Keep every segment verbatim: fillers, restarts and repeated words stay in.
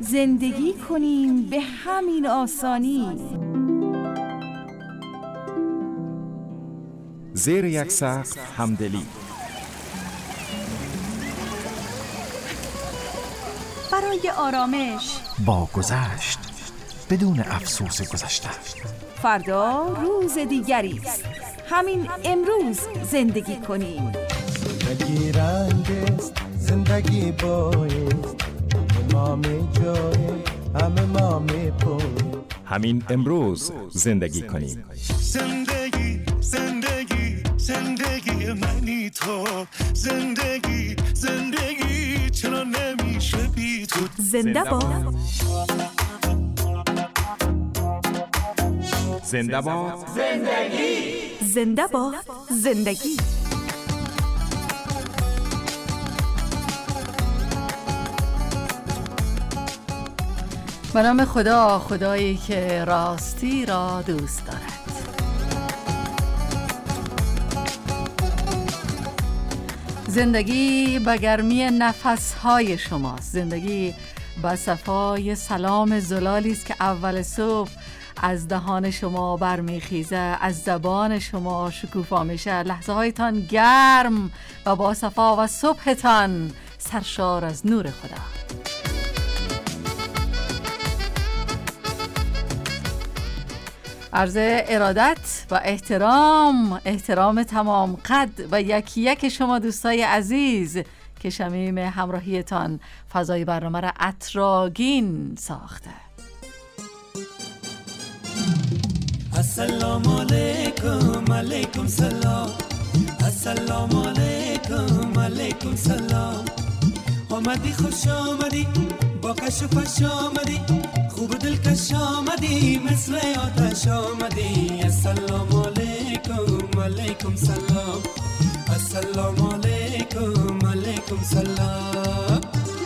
زندگی کنیم به همین آسانی. زیر یک سقف همدلی، برای آرامش با گذشت بدون افسوس گذشته. فردا روز دیگری است، همین امروز زندگی کنیم. زندگی رنگ است، زندگی بایست، ما می جای همه ما می پوی. همین امروز زندگی کنیم. زندگی زندگی زندگی منی تو، زندگی زندگی چرا نمیشه بی تو. زنده باد، زنده باد زندگی، زنده باد زندگی. به نام خدا، خدایی که راستی را دوست دارد. زندگی به گرمی نفسهای شماست. زندگی به صفای سلام زلالی است که اول صبح از دهان شما برمیخیزه، از زبان شما شکوفا میشه. لحظه هایتان گرم و با صفا و صبحتان سرشار از نور خدا. عرض ارادت و احترام، احترام تمام قد و یکی یک شما دوستای عزیز که شمیم همراهیتان فضای برنامه را عطرآگین ساخته. السلام علیکم، علیکم سلام، السلام علیکم، علیکم سلام. آمدی خوش آمدی، با کش و فش آمدی، خوب دل کش آمدی، مثل آتش آمدی. السلام علیکم، علیکم سلام، السلام علیکم، علیکم سلام.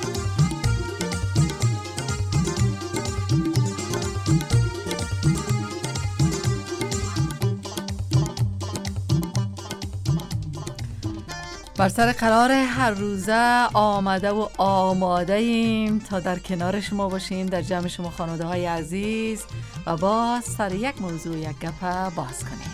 بر سر قرار هر روزه آمده و آماده ایم تا در کنار شما باشیم، در جمع شما خانواده های عزیز و باز سر یک موضوع یک گپ باز کنیم.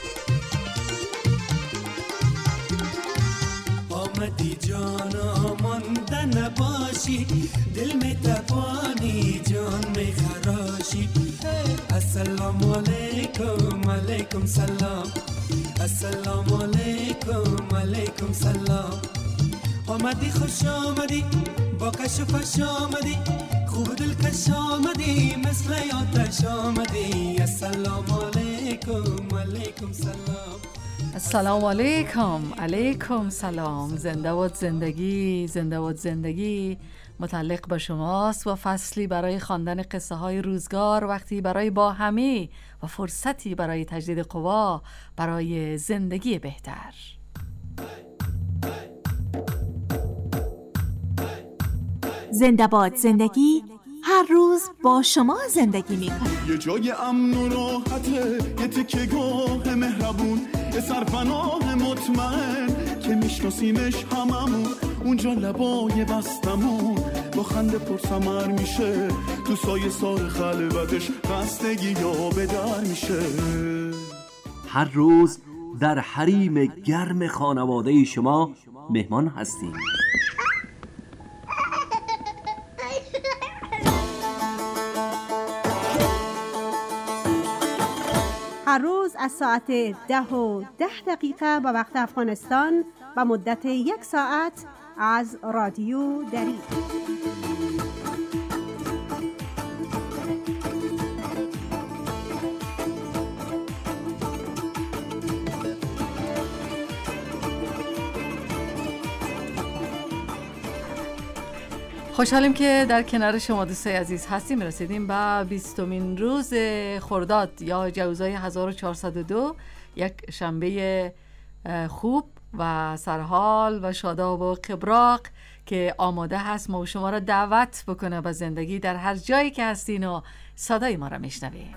آمدی جانا مانده نباشی، دل می تپانی جان می خراشی. السلام علیکم، علیکم سلام، السلام علیکم، علیکم سلام. آمدی خوش آمدی، با کش و فش آمدی، خوب دل کش آمدی، مثل آتش آمدی. السلام علیکم، علیکم سلام. السلام علیکم، علیکم سلام. زنده باد زندگی، زنده باد زندگی متعلق به شماست و فصلی برای خواندن قصه های روزگار، وقتی برای باهمی و فرصتی برای تجدید قوا، برای زندگی بهتر. زنده باد زندگی هر روز با شما زندگی میکنه. یه جای امن و راحته، یه تکه گاه مهربون، یه سرپناه مطمئن که میشناسیمش هممون. اونجا لبای بستمون با خنده پرسمر میشه، تو سایه سار خلوتش خستگی یا به در میشه. هر روز در حریم گرم خانواده شما مهمان هستیم. هر روز از ساعت ده و ده دقیقه به وقت افغانستان و مدت یک ساعت از رادیو دری. خوشحالیم که در کنار شما دوستای عزیز هستیم. رسیدیم به بیستمین روز خرداد یا جوزای هزار و چهارصد و دو، یک شنبه خوب و سرحال و شاداب و قبراق که آماده هست ما و شما را دعوت بکنه به زندگی در هر جایی که هستین و صدای ما را میشنویم.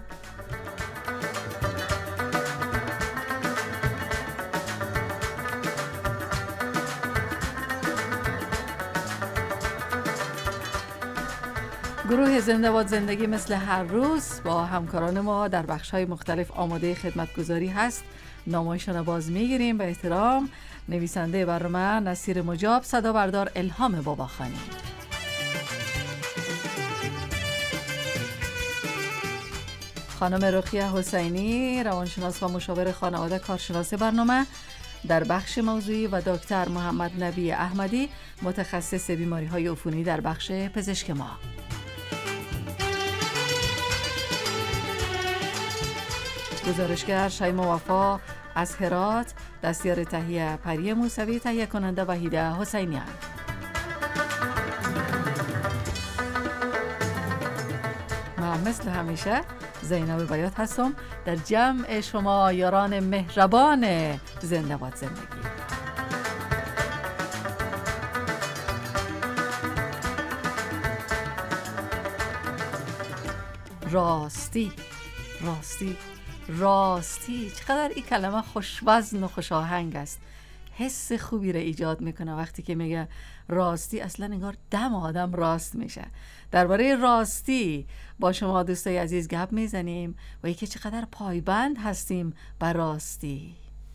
گروه زنده باد زندگی مثل هر روز با همکاران ما در بخش‌های مختلف آماده خدمتگزاری هست. نامایشان را باز میگیریم. به احترام نویسنده برنامه نصیر مجاب، صدا بردار الهام باباخانی. خانم رقیه حسینی، روانشناس و مشاور خانواده، کارشناس برنامه در بخش موضوعی و دکتر محمد نبی احمدی، متخصص بیماری‌های عفونی در بخش پزشک ما. گزارشگر شیما وفا از هرات، دستیار تهیه پری موسوی، تهیه کننده وحیده حسینیان. من مثل همیشه زینب بیات هستم در جمع شما یاران مهربان زنده باد زندگی. راستی راستی راستی چقدر این کلمه خوشوزن و خوش آهنگ است. حس خوبی را ایجاد میکنه وقتی که میگه راستی. اصلا انگار دم آدم راست میشه. درباره راستی با شما دوستای عزیز گپ میزنیم و اینکه چقدر پایبند هستیم بر راستی.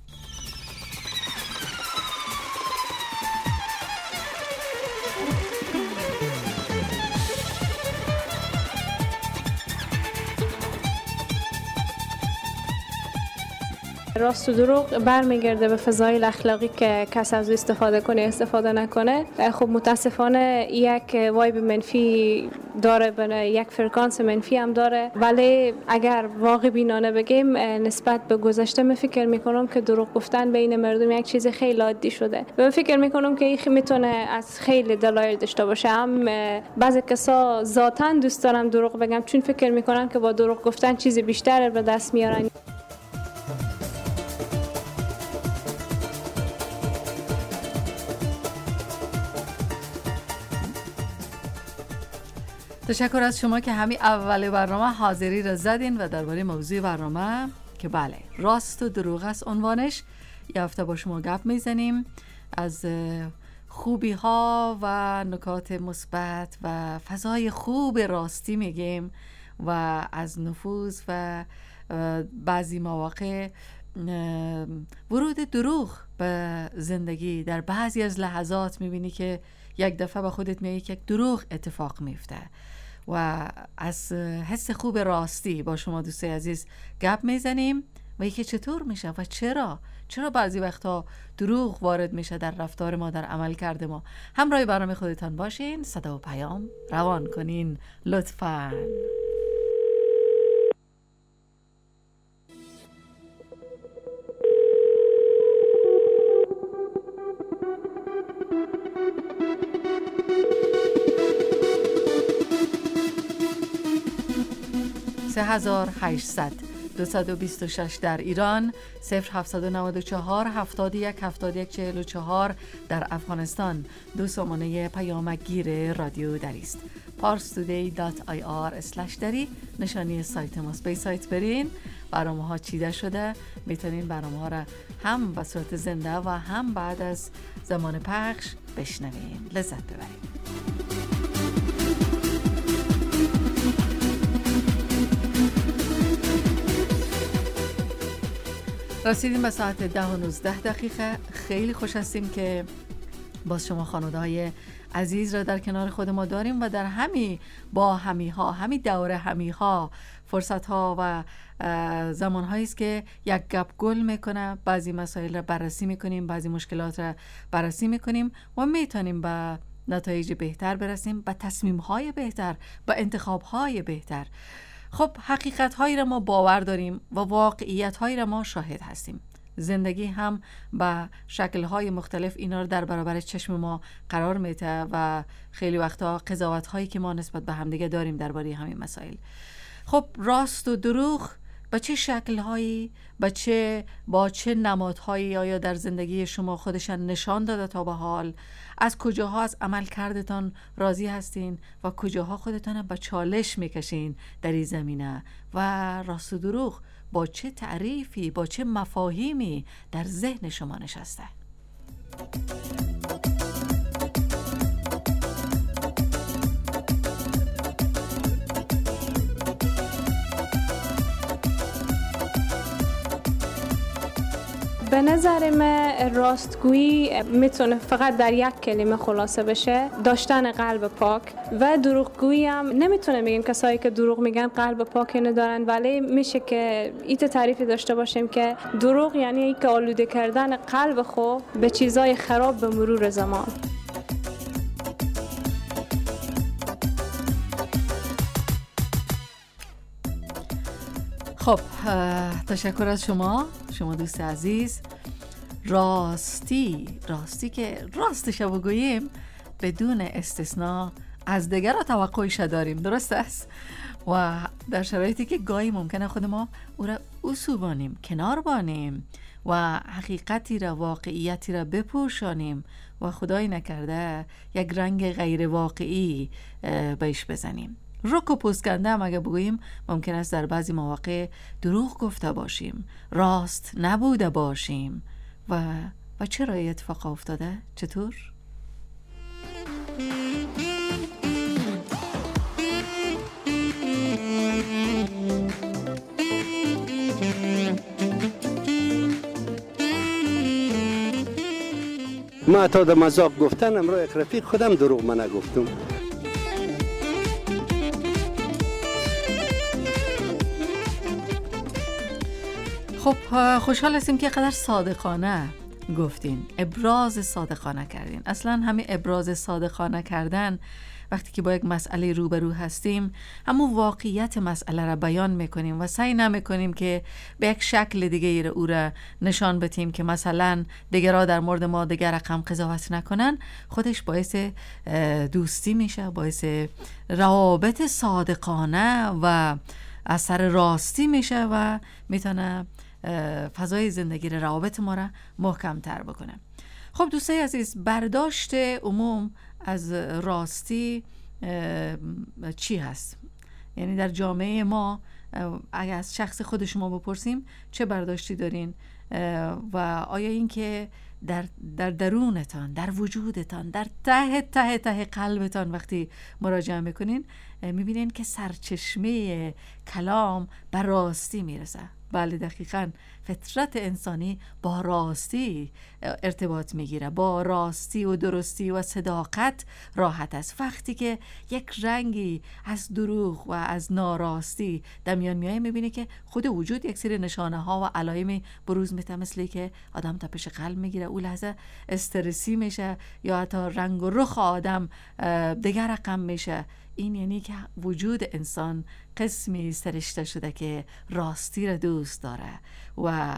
راست و دروغ برمیگرده به فضایل اخلاقی که کس از استفاده کنه استفاده نکنه. خب متاسفانه یک وایب منفی داره، یک فرکانس منفی هم داره، ولی اگر واقع بینانه بگیم نسبت به گذشته من فکر میکنم که دروغ گفتن بین مردم یک چیز خیلی عادی شده. من فکر میکنم که این میتونه از خیلی دلایل داشته باشه. هم بعضی کسا ذاتاً دوست دارم دروغ بگم چون فکر میکنن که با دروغ گفتن چیز بیشتر به دست میارن. تشکر از شما که همین اول برنامه حاضری را زدین و درباره موضوع برنامه که بله راست و دروغ است عنوانش، یه هفته با شما گپ میزنیم از خوبی ها و نکات مثبت و فضای خوب راستی میگیم و از نفوذ و بعضی مواقع ورود دروغ به زندگی. در بعضی از لحظات میبینی که یک دفعه به خودت میگی که یک دروغ اتفاق میفته و از حس خوب راستی با شما دوستای عزیز گپ میزنیم و اینکه چطور میشه و چرا چرا بعضی وقتا دروغ وارد میشه در رفتار ما، در عمل کرده ما. همراه برنامه خودتان باشین، صدا و پیام روان کنین لطفاً. سه هزار و هشتصد دویست و بیست و شش در ایران، صفر هفتصد و نود و چهار هفتاد و یک هفتاد و یک چهل و چهار در افغانستان. دو سامانه پیامگیر رادیو دری است. پارس تودی دات آی آر اسلش دری نشانی سایت ماست. به سایت برین، برنامه ها چیده شده، میتونین برنامه ها را هم به صورت زنده و هم بعد از زمان پخش بشنوین، لذت ببرین. رسیدیم به ساعت ده و نوزده دقیقه. خیلی خوش هستیم که باز شما خانواده‌های عزیز را در کنار خود ما داریم و در همی با همی ها همی دوره همی ها فرصت ها و زمان هایی است که یک گپ گل میکنه. بعضی مسائل را بررسی میکنیم، بعضی مشکلات را بررسی میکنیم و میتونیم به نتایج بهتر برسیم، به تصمیم های بهتر، به انتخاب های بهتر. خب حقیقت هایی را ما باور داریم و واقعیت هایی را ما شاهد هستیم. زندگی هم به شکل های مختلف اینا رو در برابر چشم ما قرار میده و خیلی وقتا قضاوت هایی که ما نسبت به همدیگه داریم درباره همین مسائل. خب راست و دروغ با چه شکل هایی، با چه با چه نمادهایی آیا در زندگی شما خودشان نشان داده تا به حال؟ از کجاها از عمل کردتان راضی هستین و کجاها خودتان به چالش میکشین در این زمینه؟ و راست و دروغ با چه تعریفی، با چه مفاهیمی در ذهن شما نشسته؟ به نظر من راستگویی میتونه فقط در یک کلمه خلاصه بشه، داشتن قلب پاک. و دروغگویی هم نمیتونه بگیم کسایی که دروغ میگن قلب پاکی ندارن، ولی میشه که ایت تعریفی داشته باشیم که دروغ یعنی ای که آلوده کردن قلب خود به چیزای خراب به مرور زمان. خب تشکر از شما شما دوست عزیز. راستی راستی که راستش رو بگوییم بدون استثناء از دیگر توقعش داریم، درست است؟ و در شرایطی که گاهی ممکنه خود ما او را اصول بانیم، کنار بانیم و حقیقتی را، واقعیتی را بپوشانیم و خدای نکرده یک رنگ غیر واقعی بهش بزنیم. رک و پوسکنده هم اگه بگوییم ممکن است در بعضی مواقع دروغ گفته باشیم، راست نبوده باشیم. و و چرا این اتفاق افتاده؟ چطور؟ ما تا در مذاق گفتن امرو یک رفیق خودم دروغ من نگفتم. خب خوشحال هستیم که قدر صادقانه گفتین، ابراز صادقانه کردین. اصلا همین ابراز صادقانه کردن وقتی که با یک مسئله روبرو هستیم همون واقعیت مسئله را بیان میکنیم و سعی نمیکنیم که به یک شکل دیگه او را نشان بدیم که مثلا دیگرها در مورد ما دیگر رقم قضاوت نکنن. خودش باعث دوستی میشه، باعث روابط صادقانه و اثر راستی میشه و میتونه فضای زندگی را، روابط ما را محکم تر بکنه. خب دوستای عزیز، برداشت عموم از راستی چی هست؟ یعنی در جامعه ما اگر از شخص خود شما بپرسیم چه برداشتی دارین و آیا این که در در درونتان، در وجودتان، در ته ته ته قلبتان وقتی مراجعه میکنین میبینین که سرچشمه کلام بر راستی میرسه؟ بله دقیقاً، فطرت انسانی با راستی ارتباط میگیره، با راستی و درستی و صداقت راحت است. وقتی که یک رنگی از دروغ و از ناراستی در میان میایه میبینی که خود وجود یک سری نشانه ها و علائمی بروز میده، مثل که آدم تپش قلب میگیره، اون لحظه استرسی میشه، یا حتی رنگ و رخ آدم دیگر رقم میشه. این یعنی که وجود انسان قسمی سرشته شده که راستی را دوست داره و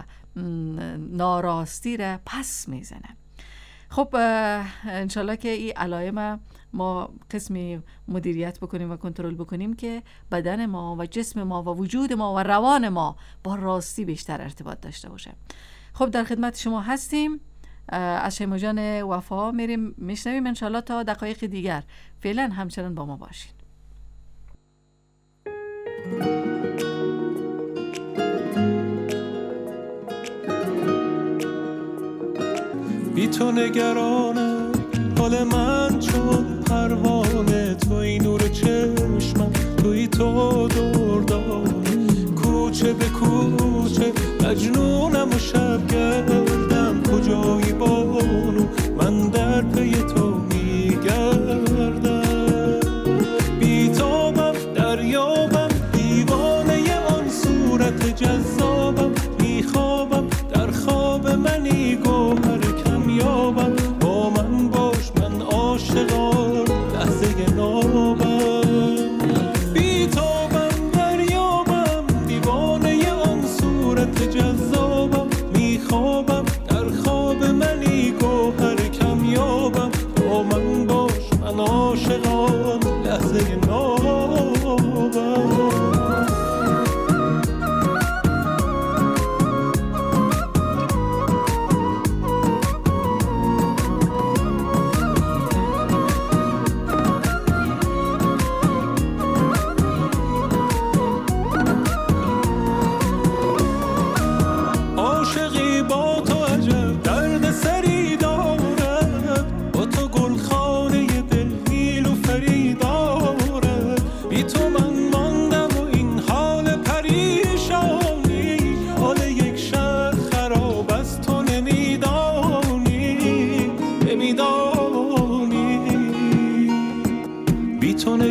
ناراستی را پس میزنه. خب انشالله که این علائم ما قسمی مدیریت بکنیم و کنترل بکنیم که بدن ما و جسم ما و وجود ما و روان ما با راستی بیشتر ارتباط داشته باشه. خب در خدمت شما هستیم، از شیما جان وفا میریم میشنویم انشالله تا دقایق دیگر. فعلا همچنان با ما باشین. بی تو نگرانم حال من چون پروانه، توی نور چشمم، توی تو دردانه، کوچه به کوچه مجنونم و شب گردم، کجایی بانو من در پی تو میگردم. بی تابم دریابم دیوانه آن صورت جذابم، میخوابم در خواب منی گوهر کمیابم، با من باش من عاشقان لحظه نابم. بی تابم دریابم دیوانه آن صورت جذابم، میخوابم در خواب منی گوهر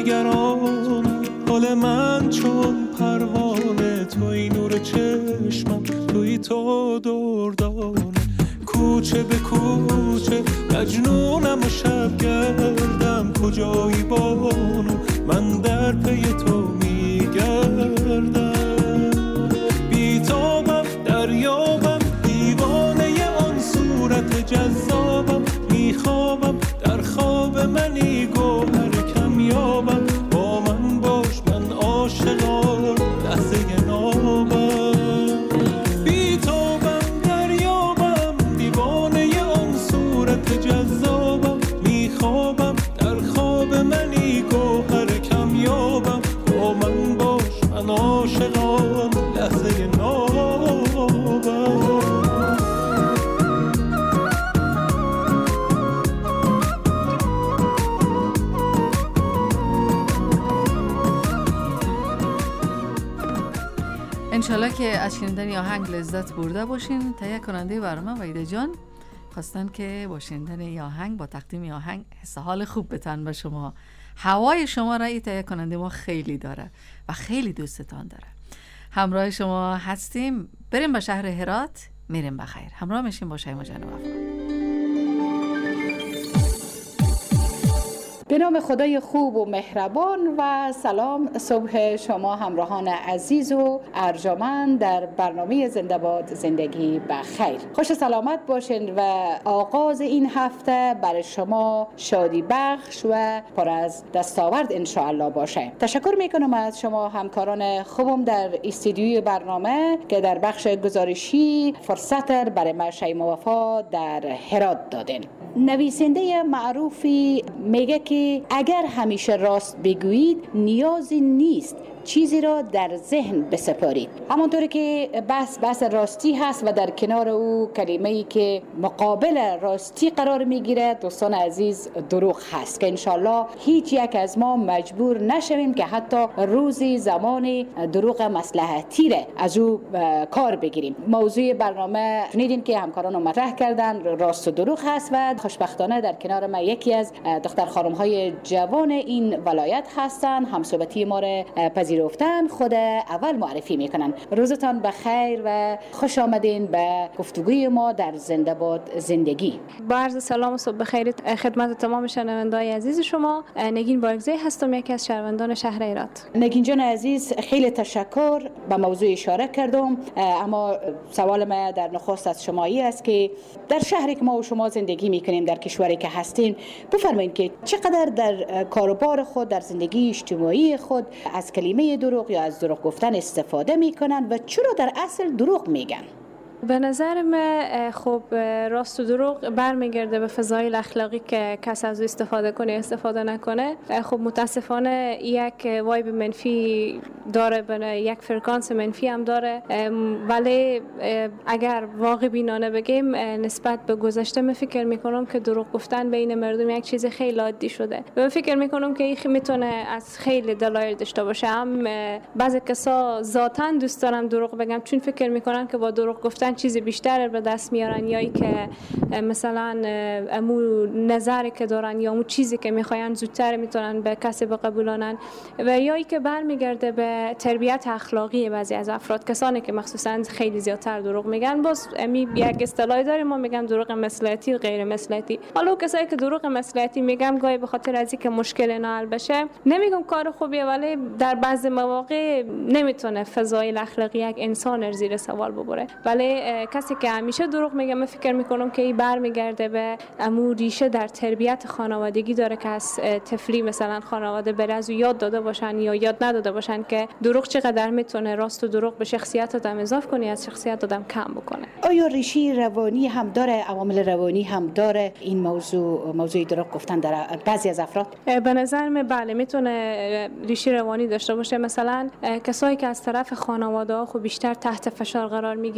نگران حال من چون پروانه، توی نور چشمم، توی تو دردانه. کوچه به کوچه مجنونم و شب گردم، کجایی بانو من در پی تو میگردم. بیتابم دریابم دیوانه آن صورت جذابم، میخوابم در خواب منی گوهر کمیابم. با من باش من عاشقان لحظه نابم. بیتابم دریابم دیوانه آن صورت جذابم، میخوابم در خواب منی گوهر کمیابم. با من باش من عاشقان لحظه نابم. انشالله که از شنیدن این آهنگ لذت برده باشین. تهیه کننده برنامه وحیده جان خواستن که با شنیدن این آهنگ، با تقدیم این آهنگ حس حال خوب بتن به شما. هوای شما را این تهیه کننده ما خیلی داره و خیلی دوستتان داره. همراه شما هستیم. بریم به شهر هرات. میریم بخیر. همراه میشیم با شیما جان وفا. به نام خدای خوب و مهربان و سلام صبح شما همراهان عزیز و ارجمند در برنامه زنده باد زندگی بخیر. خوش سلامت باشین و آغاز این هفته برای شما شادی بخش و پر از دستاورد انشاءالله باشه. تشکر میکنم از شما همکاران خوبم در استودیوی برنامه که در بخش گزارشی فرصت برای ما شیما وفا در هرات دادین. نویسنده معروفی میگه که اگر همیشه راست بگویید نیازی نیست چیزی را در ذهن بسپارید. همونطوری که بحث بحث راستی هست و در کنار او کلمه‌ای که مقابل راستی قرار میگیره دوستان عزیز دروغ هست که انشالله هیچ یک از ما مجبور نشویم که حتی روزی زمانی دروغ مصلحتی را از او کار بگیریم. موضوع برنامه شنیدیم که همکاران مطرح کردن راست و دروغ هست و خوشبختانه در کنار ما یکی از دختر خانم‌های جوان این ولایت هستن، همصحبتی ما را پذیرفتن. خود اول معرفی میکنن. روزتان بخیر و خوش آمدین به گفتگوی ما در زنده باد زندگی. با عرض سلام و صبح بخیر خدمت تمام شنوندگان عزیز شما. نگین بارگزی هستم، یکی از شهروندان شهر هرات. نگین جان عزیز خیلی تشکر. به موضوع اشاره کردم، اما سوال ما در نخست از شمایی است که در شهری که ما و شما زندگی میکنیم، در کشوری که هستین، بفرمایید که چقدر در کاروبار خود، در زندگی اجتماعی خود از کلمه دروغ یا از دروغ گفتن استفاده میکنن و چرا در اصل دروغ میگن؟ به نظر من خب راست و دروغ برمیگرده به فضایل اخلاقی که کس از او استفاده کنه استفاده نکنه. خب متاسفانه یک وایب منفی داره، به یک فرکانس منفی هم داره، ولی اگر واقع بینانه بگیم نسبت به گذشته من فکر میکنم که دروغ گفتن بین مردم یک چیز خیلی عادی شده. من فکر میکنم که این میتونه از خیلی دلایل داشته باشه. هم بعضی کسا ذاتاً دوست دارن دروغ بگم چون فکر میکنن که با دروغ گفتن چیز بیشتر به دست میارن، یا ای که مثلا امو نظری که دارن یا امو چیزی که میخواین زودتر میتونن به کسی بقبولانن، و یا ای که برمیگرده به تربیت اخلاقی بعضی از افراد، کسانی که مخصوصا خیلی زیادتر دروغ میگن. باز امی یک اصطلاحی داریم ما میگن دروغ مصلحتی و غیر مصلحتی. حالا کسایی که دروغ مصلحتی میگم گاهی به خاطر از اینکه مشکل حل بشه، نمیگم کار خوبیه، ولی در بعضی مواقع نمیتونه فضایل اخلاقی یک انسان زیر سوال ببره. ولی کسی که همیشه دروغ میگه من فکر میکنم که این برمیگرده به امو ریشه در تربیت خانوادگی داره که از طفلی مثلا خانواده بر از یاد داده باشن یا یاد نداده باشن که دروغ چقدر میتونه راست و دروغ به شخصیت آدم اضافه کنه، از شخصیت آدم کم بکنه. آیا ریشه روانی هم داره، عوامل روانی هم داره این موضوع موضوع دروغ گفتن در بعضی از افراد؟ به نظر من بله میتونه ریشه روانی داشته باشه. مثلا کسایی که از طرف خانواده ها خب بیشتر تحت فشار قرار میگیرن، اونا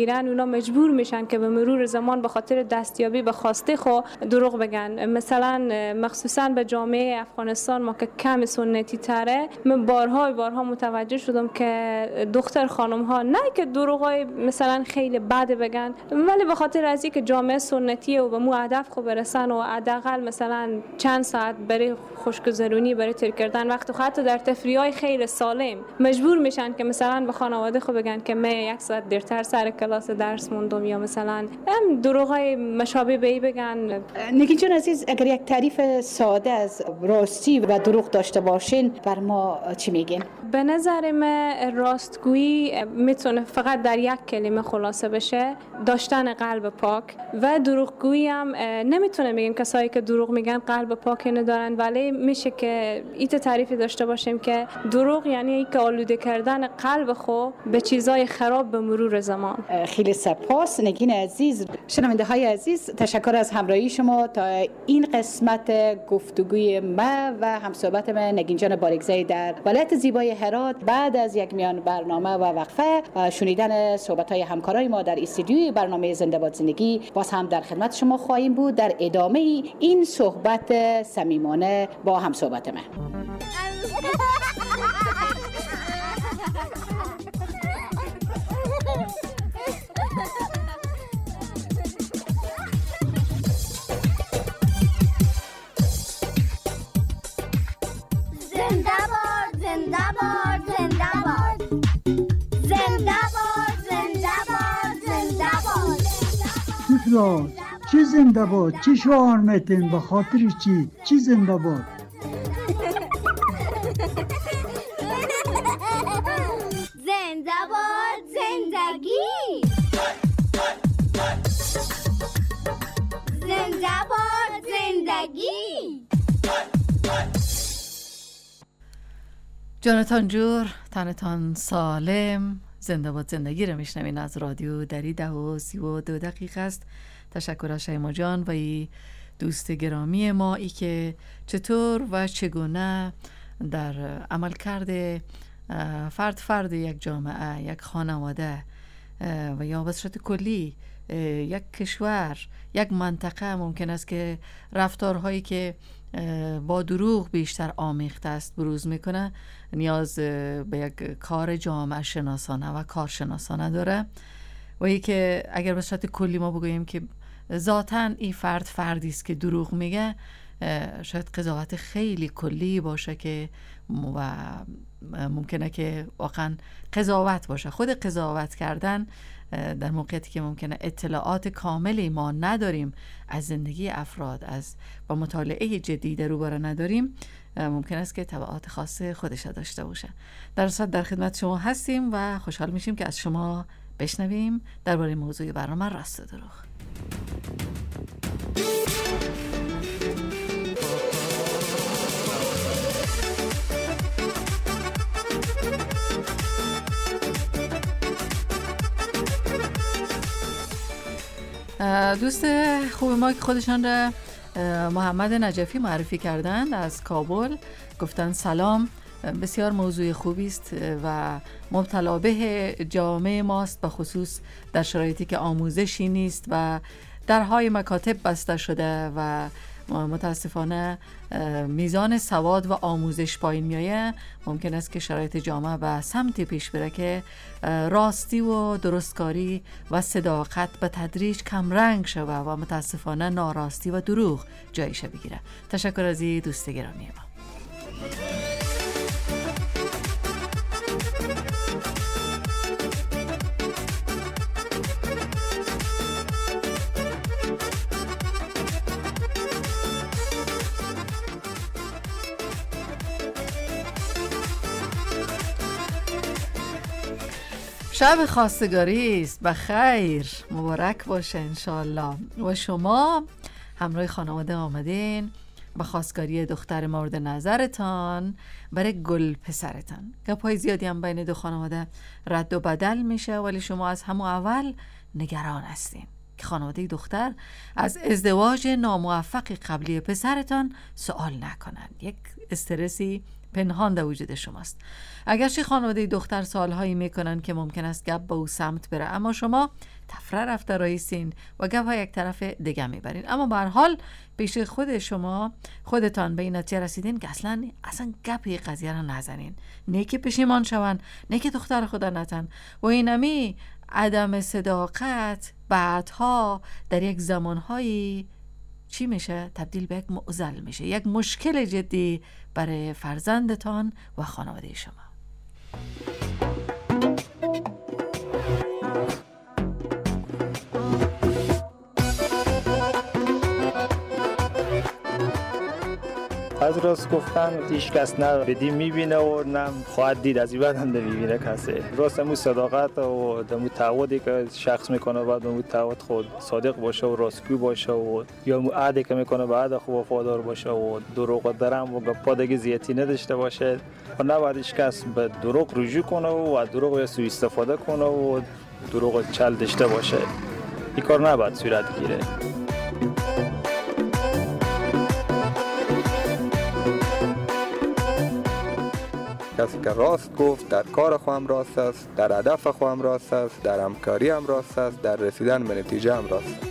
مجبور میشن که به مرور زمان به خاطر دستیابی به خواسته خو دروغ بگن. مثلا مخصوصا به جامعه افغانستان ما که کم سنتی تره، من بارها بارها متوجه شدم که دختر خانم ها نه که دروغای مثلا خیلی بد بگن، ولی به خاطر از اینکه جامعه سنتیه و به مو هدف خو برسن و حداقل مثلا چند ساعت برای خوشگذرونی، برای تیر کردن وقت و حتی در تفریح‌های خیلی سالم مجبور میشن که مثلا به خانواده خو بگن که من یک ساعت دیرتر سر کلاس درس موندم، یا مثلا هم دروغای مشابه به ای بگن. نگین جان عزیز، اگر یک تعریف ساده از راستی و دروغ داشته باشین بر ما چی میگین؟ به نظر من راستگویی میتونه فقط در یک کلمه خلاصه بشه، داشتن قلب پاک. و دروغگویی هم نمیتونه بگیم کسایی که دروغ میگن قلب پاکی ندارن، ولی میشه که ایت تعریفی داشته باشیم که دروغ یعنی ای که آلوده کردن قلب خو به چیزای خراب به مرور زمان. خیلی سپاس نگین عزیز. شنونده های عزیز، تشکر از همراهی شما تا این قسمت گفتگوی ما و همصحبت من نگین جان بارگزایی در ولایت زیبای هرات. بعد از یک میان برنامه و وقفه شنیدن صحبت های همکارای ما در استودیوی برنامه زنده باد زندگی باز هم در خدمت شما خواهیم بود در ادامه این صحبت صمیمانه با همصحبت من. را چی زنده باد؟ چی شعار میتین؟ به خاطر چی؟ چی زنده باد؟ زنده باد زندگی، زنده باد زندگی. جانتان جور، تنتان سالم. زنده باد زندگی رو میشنوین از رادیو دری. ده و سی و دو دقیقه است. تشکر از شیما جان و ای دوست گرامی ما، ای که چطور و چگونه در عمل کرده فرد فرد یک جامعه، یک خانواده و یا به صورت کلی یک کشور، یک منطقه ممکن است که رفتارهایی که با دروغ بیشتر آمیخته است بروز میکنه، نیاز به یک کار جامعه شناسانه و کارشناسانه داره. و ای که اگر به صورت کلی ما بگوییم که ذاتاً این فرد فردی است که دروغ میگه، شاید قضاوت خیلی کلی باشه که و ممکنه که واقعا قضاوت باشه. خود قضاوت کردن در موقعیتی که ممکنه اطلاعات کاملی ما نداریم از زندگی افراد، از با مطالعه جدی در رو باره نداریم، ممکن است که تبعات خاص خودش داشته باشه. در اصل در خدمت شما هستیم و خوشحال میشیم که از شما بشنویم درباره موضوع برنامه راست و دروغ. دوست خوب ما که خودشان را محمد نجفی معرفی کردند از کابل، گفتن سلام، بسیار موضوع خوبی است و مبتلا به جامعه ماست، به خصوص در شرایطی که آموزشی نیست و درهای مکاتب بسته شده و متاسفانه میزان سواد و آموزش پایین میایه. ممکن است که شرایط جامعه به سمتی پیش بره که راستی و درستکاری و صداقت به تدریج کم رنگ شوه و متاسفانه ناراستی و دروغ جایش بگیره. تشکر از این دوست گرامی ما. شب خواستگاری است، بخیر، مبارک باشه انشالله. و شما همراه خانواده آمدین به خواستگاری دختر مورد نظرتان برای گل پسرتان. گپای زیادی هم بین دو خانواده رد و بدل میشه، ولی شما از همون اول نگران هستین که خانواده دختر از ازدواج ناموفق قبلی پسرتان سوال نکنن، یک استرسی پنهان در وجود شماست. اگرچه خانواده دختر سالهایی میکنن که ممکن است گپ به او سمت بره، اما شما تفره رفته رایسین و گپ ها یک طرف دیگه میبرین. اما به هر حال پیش خود شما خودتان به این نتیجه رسیدین که اصلا اصلا گپی قضیه را نزنین، نه که پشیمان شون، نه که دختر خدا نتن. و اینمی عدم صداقت بعدها در یک زمانهایی چی میشه؟ تبدیل به یک معضل میشه، یک مشکل جدی برای فرزندتان و خانواده شما. از راست گفتن هیچ کس نه بدی میبینه و نه خواهد دید، از این بعد هم نمیبینه کسی. راست همون صداقت و دمو تعهدی که شخص میکنه باید دمو تعهد خود صادق باشه و راستگو باشه و یا مو عهدی که میکنه به عهد خود وفادار باشه و دروغ درم و گپا دیگه زیادتی نداشته باشه و نباید هیچ کس به دروغ رجوع کنه و دروغ سوء استفاده کنه و دروغ چل داشته باشه. این کار نباید صورت گیره. کسی که راست گفت در کار خواهم راست است، در هدف خواهم راست است، در همکاری هم راست است، در رسیدن به نتیجه هم راست است.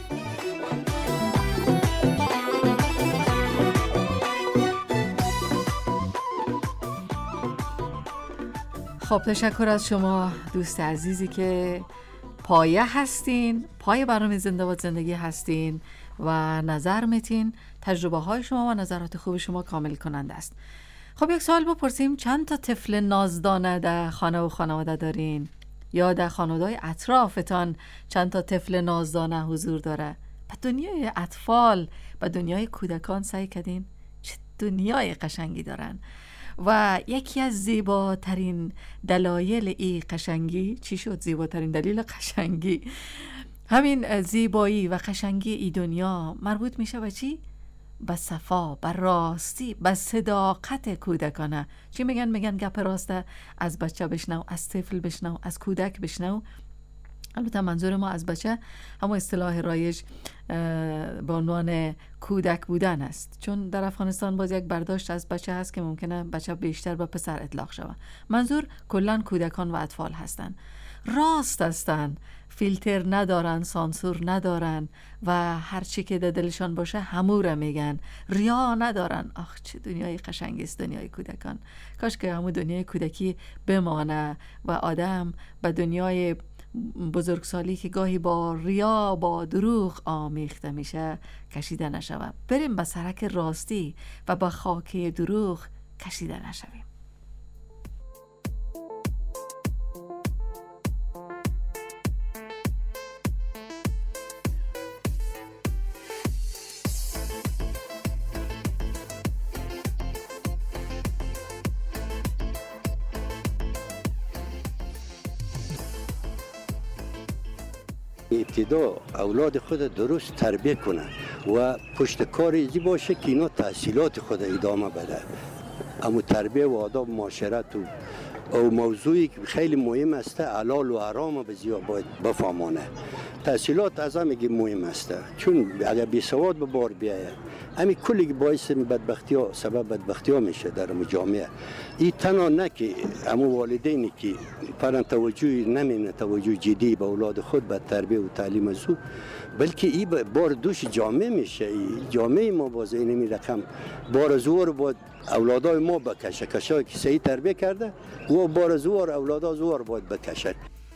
خب تشکر از شما دوست عزیزی که پایه هستین، پایه برنامه زنده باد زندگی هستین و نظر میتین. تجربه های شما و نظرات خوب شما کامل کننده است. خب یک سوال بپرسیم، چند تا طفل نازدانه در خانه و خانواده دارین؟ یا در خانواده‌های اطرافتان چند تا طفل نازدانه حضور داره؟ به دنیای اطفال، به دنیای کودکان سعی کردین؟ چه دنیای قشنگی دارن. و یکی از زیباترین دلایل ای قشنگی چی شد؟ زیباترین دلیل قشنگی، همین زیبایی و قشنگی ای دنیا مربوط میشه به چی؟ به صفا، به راستی، به صداقت کودکانه. چی میگن؟ میگن گپ راسته از بچه بشنو، از طفل بشنو، از کودک بشنو. البته منظور ما از بچه همون اصطلاح رایج به عنوان کودک بودن است، چون در افغانستان باز یک برداشت از بچه هست که ممکنه بچه بیشتر به پسر اطلاق شود. منظور کلن کودکان و اطفال هستن، راست هستن، فیلتر ندارن، سانسور ندارن و هر چی که در دلشان باشه هموره میگن، ریا ندارن. آخ چه دنیای قشنگی است دنیای کودکان. کاش که همون دنیای کودکی بمانه و آدم به دنیای بزرگسالی که گاهی با ریا با دروغ آمیخته میشه کشیده نشود. بریم به سرک راستی و با خاکه دروغ کشیده نشویم. ابتدا اولاد خود درست تربیه کنه و پشت کار ایزی باشه که اینا تحصیلات خود ادامه بده. اما تربیه و آداب معاشرت و او موضوعی که خیلی مهم است، حلال و حرام به زیاد باید بفهمانه. تحصیلات از همه مهم است، چون اگر بی سواد به بار بیاید همین کلی باعث بدبختی ها سبب بدبختی ها میشه در جامعه. این تنها نه که همون والدینی که فرن توجه نمینه، توجه جدی به اولاد خود به تربیه و تعلیم از او، بلکه این بار دوش جامعه میشه. این جامعه ما باز اینمی رقم بار زور باید اولادای ما بکشه، کشایی که صحیح تربیه کرده و بار زور اولادا زور باید بکشه.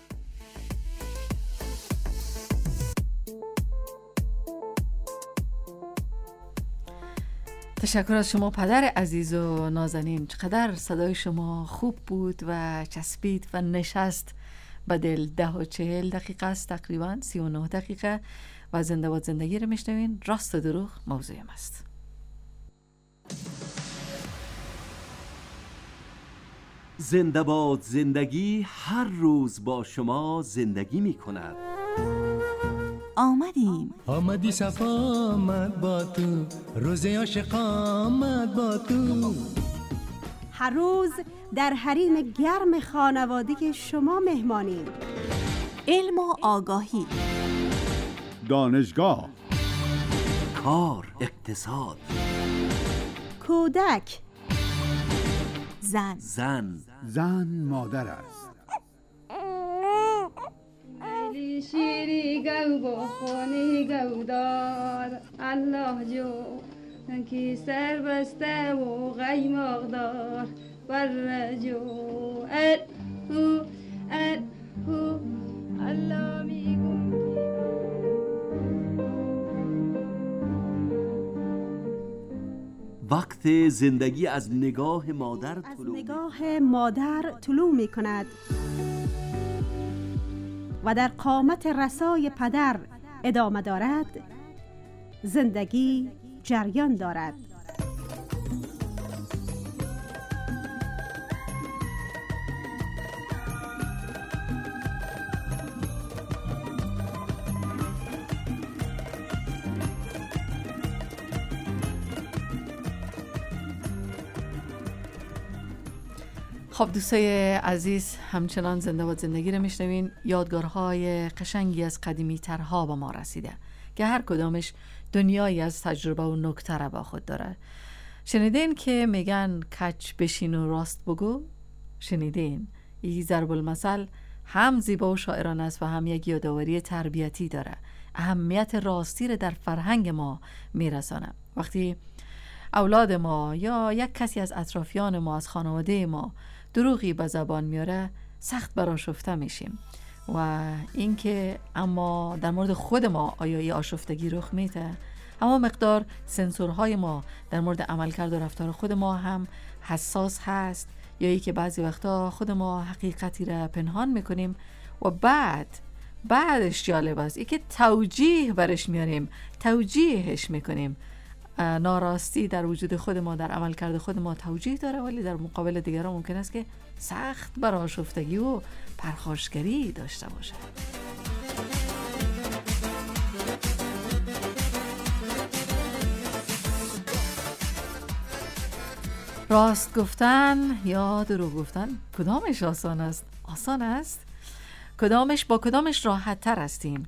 تشکر از شما پدر عزیز و نازنین. چقدر صدای شما خوب بود و چسبید و نشست به دل. ده و چهل دقیقه است، تقریبا سی و نه دقیقه و زنده باد زندگی رو میشنوین. راست و دروغ موضوعم است. زنده باد زندگی هر روز با شما زندگی می کند. آمدیم آمدی صفا آمد با تو، روز عاشق آمد با تو. هر روز در حریم گرم خانوادگی شما مهمانیم. علم و آگاهی، دانشگاه، کار، اقتصاد، کودک، زن. زن زن مادر است. علی شیری گو بخونی گو دار الله جو کی سر بسته و غیماغ دار بر جو ال هو ال هو الله میگو. وقت زندگی از نگاه مادر از طلوع نگاه مادر طلوع می کند و در قامت رسای پدر ادامه دارد. زندگی جریان دارد. خب دوستای عزیز، همچنان زنده باد زندگی رو میشنوین. یادگارهای قشنگی از قدیمی ترها به ما رسیده که هر کدامش دنیایی از تجربه و نکته را با خود داره. شنیدین که میگن کچ بشین و راست بگو؟ شنیدین؟ این ضرب المثل هم زیبا و شاعرانه است و هم یک یادآوری تربیتی داره. اهمیت راستی رو در فرهنگ ما میرسانه. وقتی اولاد ما یا یک کسی از اطرافیان ما، از خانواده ما دروغی به زبان میاره، سخت برآشفته میشیم. و اینکه اما در مورد خود ما آیا این آشفتگی رخ میده؟ اما مقدار سنسورهای ما در مورد عملکرد و رفتار خود ما هم حساس هست، یا ای که بعضی وقتا خود ما حقیقتی را پنهان میکنیم و بعد بعدش جالب است ای که توجیه برش میاریم، توجیهش میکنیم. ناراستی در وجود خود ما، در عملکرد خود ما توجیه داره، ولی در مقابل دیگران ممکن است که سخت برآشفتگی و پرخاشگری داشته باشه. راست گفتن یا دروغ گفتن، کدامش آسان است؟ آسان است؟ کدامش با کدامش راحت تر هستیم؟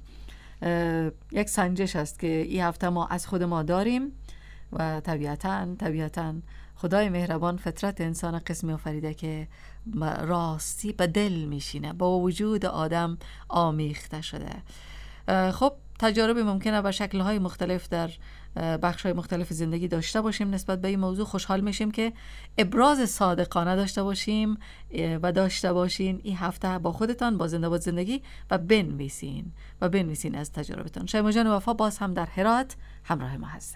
یک سنجش است که این هفته ما از خود ما داریم و طبیعتاً طبیعتاً خدای مهربان فطرت انسان قسمی آفریده که راستی به دل میشینه، با وجود آدم آمیخته شده. خب تجارب ممکنه به شکل‌های مختلف در بخش‌های مختلف زندگی داشته باشیم. نسبت به این موضوع خوشحال میشیم که ابراز صادقانه داشته باشیم و داشته باشین این هفته با خودتان، با زنده باد زندگی، و بنویسین و بنویسین از تجربتان. شیما جان وفا باز هم در هرات همراه ما هستن.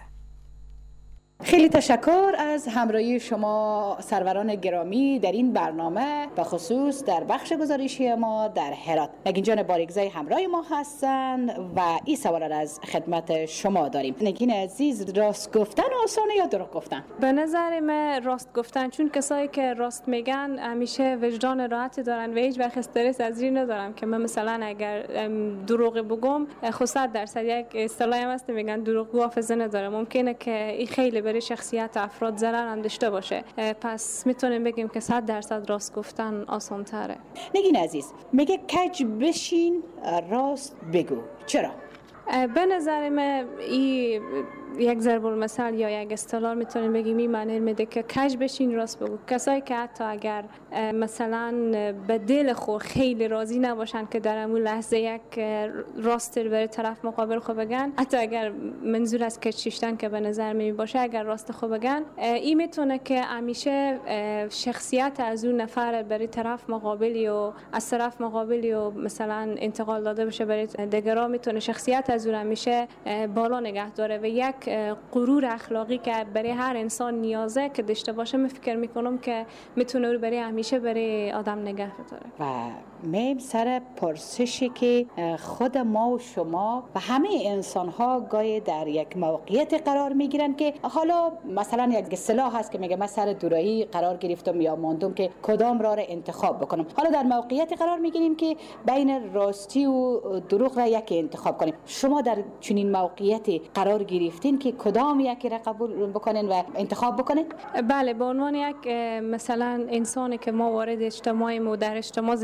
خیلی تشکر از همراهی شما سروران گرامی در این برنامه، به خصوص در بخش گزارشی ما در هرات. نگین جان باریکزای همراه ما هستن و این سوال را از خدمت شما داریم. نگین عزیز، راست گفتن آسانه یا دروغ گفتن؟ به نظر من راست گفتن، چون کسایی که راست میگن همیشه وجدان راحتی دارن و هیچ وقت استرس از این ندارم که من مثلا اگر دروغ بگم خود صد درصد یک اصطلاحی هم هست میگن دروغگو حافظه نداره. ممکنه که این خیلی برای شخصیت افراد ضرر هم داشته باشه، پس میتونیم بگیم که صد درصد راست گفتن آسان تره. نگین عزیز میگه کج بشین راست بگو، چرا؟ به نظر من این یک ضرب المثل یا یک اصطلاح میتونیم بگیم این معنی میده که کج بشین راست بگو. کسایی که حتی اگر مثلا به دل خود خیلی راضی نباشن که در همون لحظه یک راست برای طرف مقابل خود بگن، حتی اگر منظور از کج شیشتن که به نظر می باشه، اگر راست خود بگن، این میتونه که همیشه شخصیت از اون نفر برای طرف مقابلی و از طرف مقابلی و مثلا انتقال داده بشه برای دیگران، میتونه شخصیت از اون همیشه بالا نگه داره و یک غرور اخلاقی که برای هر انسان نیازه که داشته باشه، من فکر میکنم که میتونه رو برای همیشه برای آدم نگه داره. و میم سر پرسشی که خود ما و شما و همه انسان ها گاهی در یک موقعیت قرار میگیرن که حالا مثلا یک اصطلاح هست که میگه من سر دوراهی قرار گرفتم یا ماندم که کدام راه را انتخاب بکنم. حالا در موقعیت قرار میگیریم که بین راستی و دروغ را یکی انتخاب کنیم. شما در چنین موقعیتی قرار گرفتین که کدام یکی را قبول بکنین و انتخاب بکنین؟ بله، به عنوان یک مثلا انسانی که ما وارد اجتماعیم و در اجتماع زندگی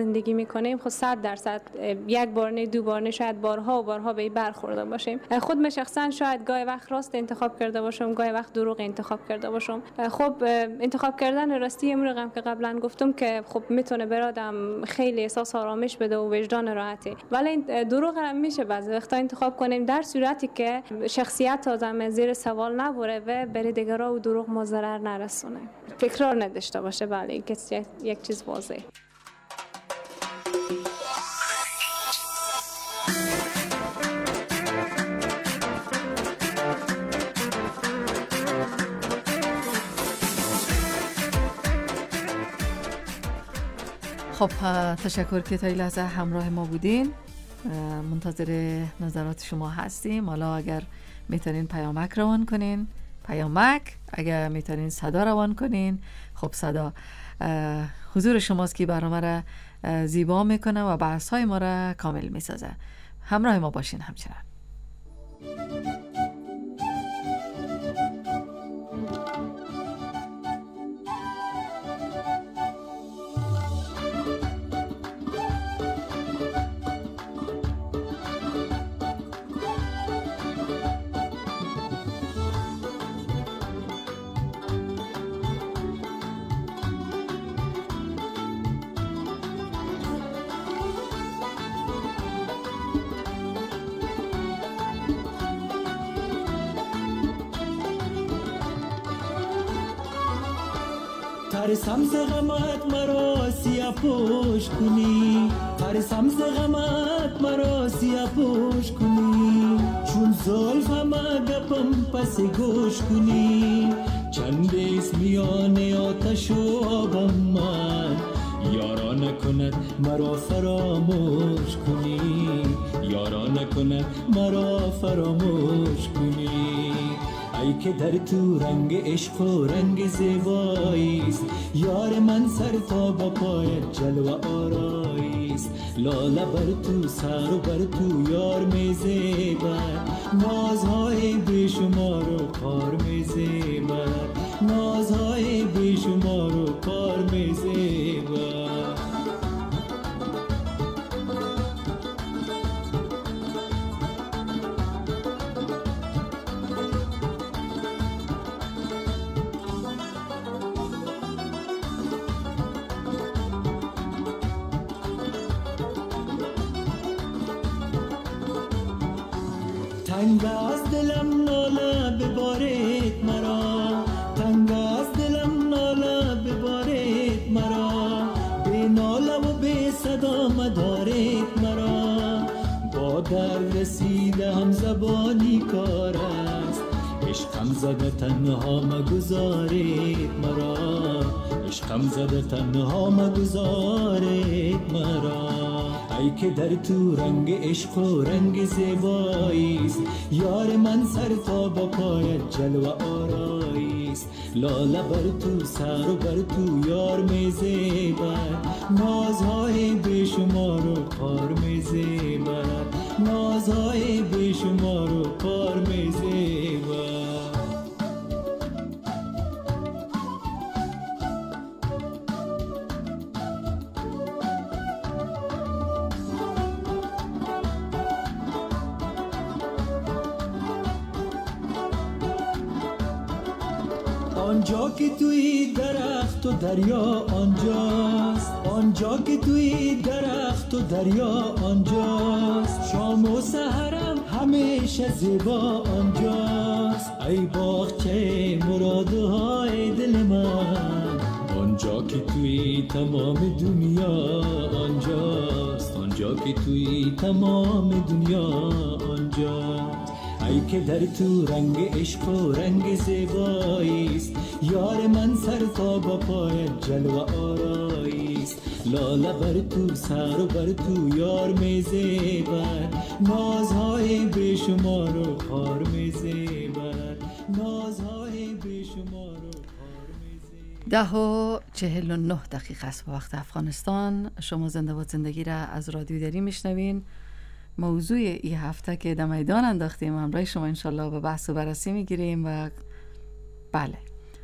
میکنیم خود صد درصد یک بار نه دو بار نه شاید بارها و بارها به برخورده باشیم. خود من شخصا شاید گاهی وقت راست انتخاب کرده باشم، گاهی وقت دروغ انتخاب کرده باشم. خب انتخاب کردن راستی امروز که قبلا گفتم که خب میتونه برادم خیلی احساس آرامش بده و وجدان راحتی، ولی دروغ هم میشه بعضی وقتا انتخاب کنیم در صورتی که شخصیت آدم زیر سوال نبره و بر دیگران و دروغ ما ضرر نرسونه، تکرار نداشته باشه. بله این یک چیز واضحه. خب تشکر که تا این لحظه همراه ما بودین. منتظر نظرات شما هستیم. حالا اگر میتونین پیامک روان کنین پیامک، اگر میتونین صدا روان کنین خب صدا. حضور شماست که برنامه را زیبا میکنه و بحث های ما را کامل میسازه. همراه ما باشین همچنان. ترسم ز غمت مرا سیاه پوش کنی، ترسم ز غمت مرا سیاه پوش کنی، چون زلف همه گپم پس گوش کنی، چند ایست میان آتش و آبم من، یارا نکند مرا فراموش کنی، یارا نکند مرا فراموش کنی. ای که در تو رنگ عشق و رنگ زیباییست، یار من سر تا با پایت جلوه آراییست، لاله بر تو سر و بر تو یار می زیبد، نازهای بیشمار و کار می زیبد، نازهای بیشمار و کار می زیبد. تنگ از دلم ناله ببارید مرا، تنگ از دلم ناله ببارید مرا، به ناله و به صدا مدارید مرا، با در رسیده هم زبانی کار است، عشقم زده تنها مگذارید مرا، عشقم زده تنها مگذارید مرا. ای که در تو رنگ عشق و رنگ زیباییست، یار من سر تا با پایت جلوه آراییست، لاله بر تو سر و بر تو یار می زیبد، نازهای بیشمار و کار می زیبد، نازهای بیشمار و کار می زیبد. آنجا که توی درخت و دریا آنجاست، آنجا که توی درخت و دریا آنجاست، شام و سحرم همیشه زیبا آنجاست، ای باغچه مرادهای دل من، آنجا که توی تمام دنیا آنجاست، آنجا که توی تمام دنیا آنجاست. ای که در تو رنگ عشق و رنگ زیباییست، یار من سر تا با پایت جلوه آراییست، لاله بر تو سر و بر تو یار می زیبد، نازهای بیشمار و خار می زیبد، نازهای بیشمار و خار می زیبد. ده و چهل و نه دقیقه است به وقت افغانستان. شما زنده باد زندگی را از رادیو دری میشنوین. موضوع این هفته که در میدان انداختیم همراه شما انشالله به بحث و بررسی میگیریم و بله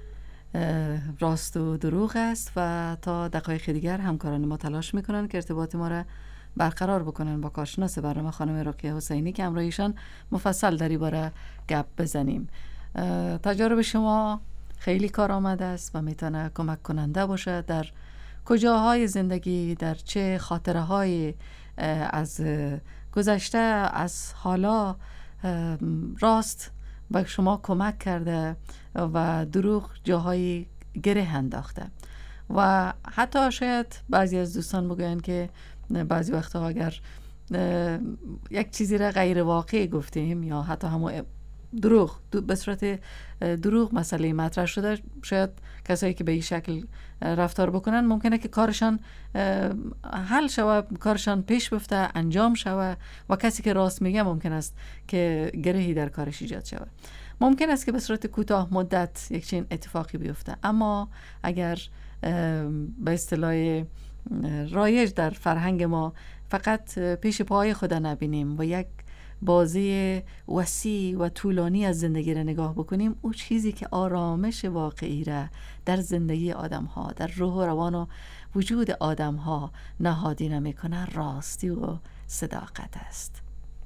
راست و دروغ است و تا دقایق دیگر همکاران ما تلاش میکنن که ارتباط ما را برقرار بکنن با کارشناس برنامه خانم رقیه حسینی که همراهیشان مفصل در این باره گپ بزنیم. تجارب شما خیلی کارآمد است و میتونه کمک کننده باشه در کجاهای زندگی، در چه خاطره های از گذشته، از حالا راست به شما کمک کرده و دروغ جاهای گره انداخته. و حتی شاید بعضی از دوستان بگوین که بعضی وقتا اگر یک چیزی را غیر واقعی گفتیم یا حتی همون دروغ به صورت دروغ مسئله مطرح شده، شاید کسایی که به این شکل رفتار بکنن ممکنه که کارشان حل شوه، کارشان پیش بفته، انجام شوه و کسی که راست میگه ممکن است که گرهی در کارش ایجاد شوه. ممکن است که به صورت کوتاه مدت یک چنین اتفاقی بیفته، اما اگر به اصطلاح رایج در فرهنگ ما فقط پیش پای خدا نبینیم و یک بازی وسیع و طولانی از زندگی را نگاه بکنیم، او چیزی که آرامش واقعی را در زندگی آدم ها، در روح و روان و وجود آدم ها نهادینه میکنه راستی و صداقت است.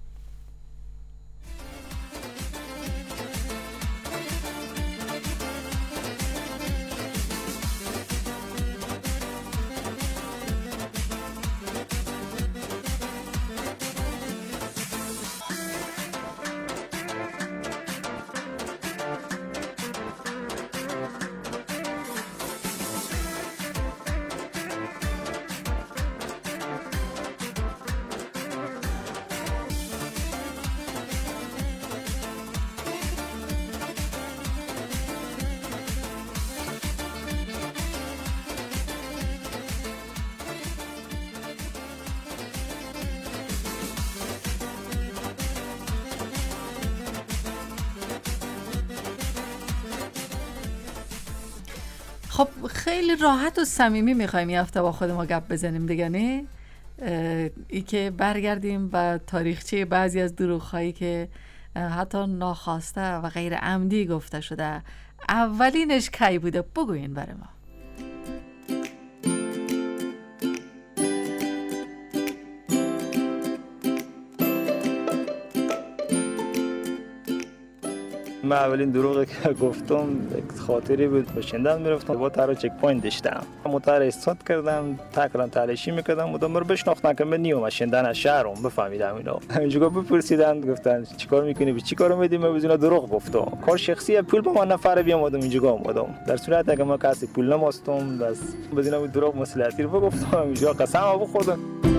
خب خیلی راحت و صمیمی میخوایم این هفته با خود ما گپ بزنیم دیگه، نه؟ ای که برگردیم و تاریخچه بعضی از دروغ‌هایی که حتی ناخواسته و غیر عمدی گفته شده، اولینش کی بوده؟ بگوین برای ما. من اولین دروغی که گفتم خاطری بود، به شندن میرفتم با تارو چک پوینت داشتم، موتور استارت کردم، تکران تلاشی میکردم، مدام رو بشناختن که من نیوم از شندن از شهرم بفهمیدم اینو. اینجا بپرسیدن گفتن چیکار میکنی، به چی کارو میدی؟ من بزنا دروغ گفتم، کار شخصی پول با من نفر بیام اومدم اینجا اومدم، در صورت اگه من کسی پول نماستم بس بزنا دروغ مصلحتی رو بگفتم، اینجا قسم بخوردم.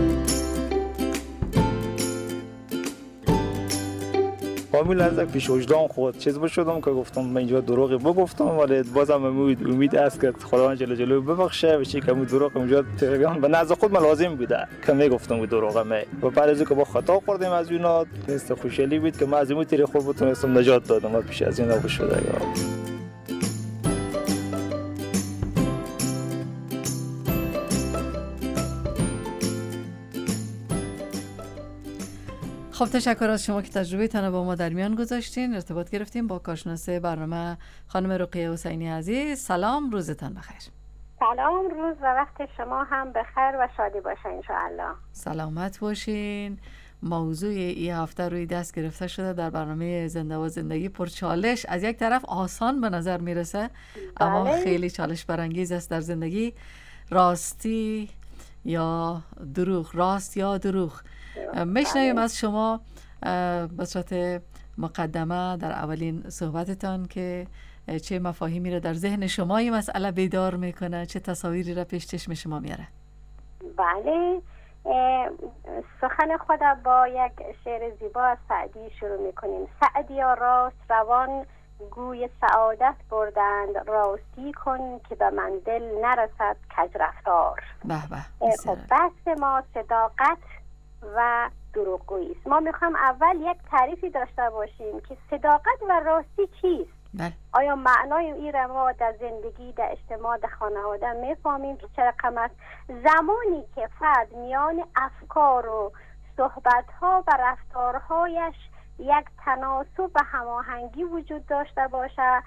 کامل از یک پیش وجدان خود چیز بشدم که گفتم من اینجا دروغی بگفتم، ولی بازم امید امید است که خداوند جل جلاله ببخشه و چی که من دروغ اینجا به نزد خود من لازم بوده که میگفتم و دروغ می و بعد از اینکه با خطا خوردیم از اینا است خوشحالی بود که من از این تیر خود بتونستم نجات دادم و پیش از اینا بشده. خب تشکر از شما که تجربه تان با ما در میان گذاشتین. ارتباط گرفتیم با کارشناس برنامه خانم رقیه حسینی عزیز. سلام، روزتان بخیر. سلام، روز و وقت شما هم بخیر و شادی باشه انشاءالله. سلامت باشین. موضوع این هفته روی دست گرفته شده در برنامه زنده و زندگی، پرچالش، از یک طرف آسان به نظر میرسه بله. اما خیلی چالش برانگیز است در زندگی. راستی یا دروغ، راست یا دروغ. میشنویم از شما به صورت مقدمه در اولین صحبتتان که چه مفاهیمی را در ذهن شما این مسئله بیدار میکنه، چه تصاویری را پیش چشم شما میاره؟ بله، سخن خود با یک شعر زیبا از سعدی شروع میکنیم. سعدیا راست روان گوی سعادت بردند، راستی کن که به منزل نرسد کج رفتار. به به. خب بحث ما صداقت و دروغگویی است. ما میخوام اول یک تعریفی داشته باشیم که صداقت و راستی چیست؟ بله. آیا معنای این را ما در زندگی، در اجتماع، در خانواده میفهمیم که چه رقم است؟ زمانی که فرد میان افکار و صحبت‌ها و رفتارهایش یک تناسب و هماهنگی وجود داشته باشه،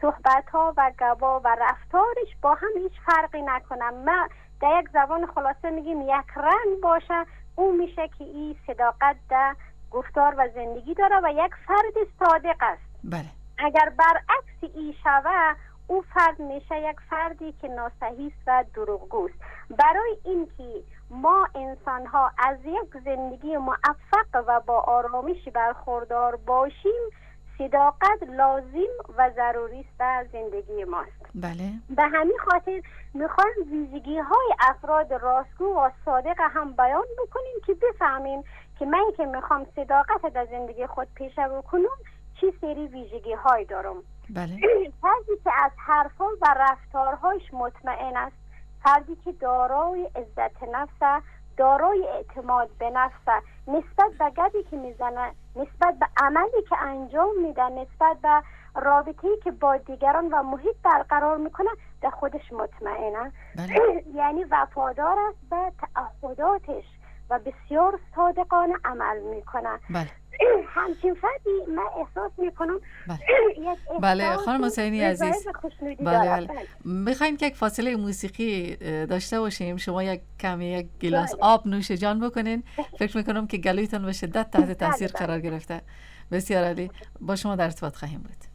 صحبت ها و گوا و رفتارش با هم هیچ فرقی نکنه. ما در یک زبان خلاصه میگیم یک رنگ باشه، اون میشه که این صداقت در گفتار و زندگی داره و یک فرد صادق است. بله. اگر برعکس این شوه، او فرد میشه یک فردی که ناصحیح و دروغگوست. برای اینکه ما انسان ها از یک زندگی موفق و با آرامش برخوردار باشیم، صداقت لازم و ضروری است در زندگی ماست. بله. به همین خاطر میخوایم ویژگی های افراد راستگو و صادق هم بیان بکنیم که بفهمیم که من که میخوام صداقت در زندگی خود پیشه بکنم چی سری ویژگی های دارم. بله. فردی که از حرفا و رفتارهایش مطمئن است، فردی که دارای عزت نفس، دارای اعتماد به نفس، نسبت به گپی که میزنه، نسبت به عملی که انجام میده، نسبت به رابطه‌ای که با دیگران و محیط برقرار میکنه در خودش مطمئنه. بله. یعنی وفادار است به تعهداتش و بسیار صادقانه عمل میکنه. بله. همچین فردی من احساس میکنم بله, بله خانم حسینی عزیز، بله بله میخوایم که یک فاصله موسیقی داشته باشیم، شما یک کمی یک گلاس بله. آب نوش جان بکنین. فکر میکنم که گلویتون به شدت تحت تاثیر بله. قرار گرفته. بسیار عالی، با شما در ارتباط خواهیم بود.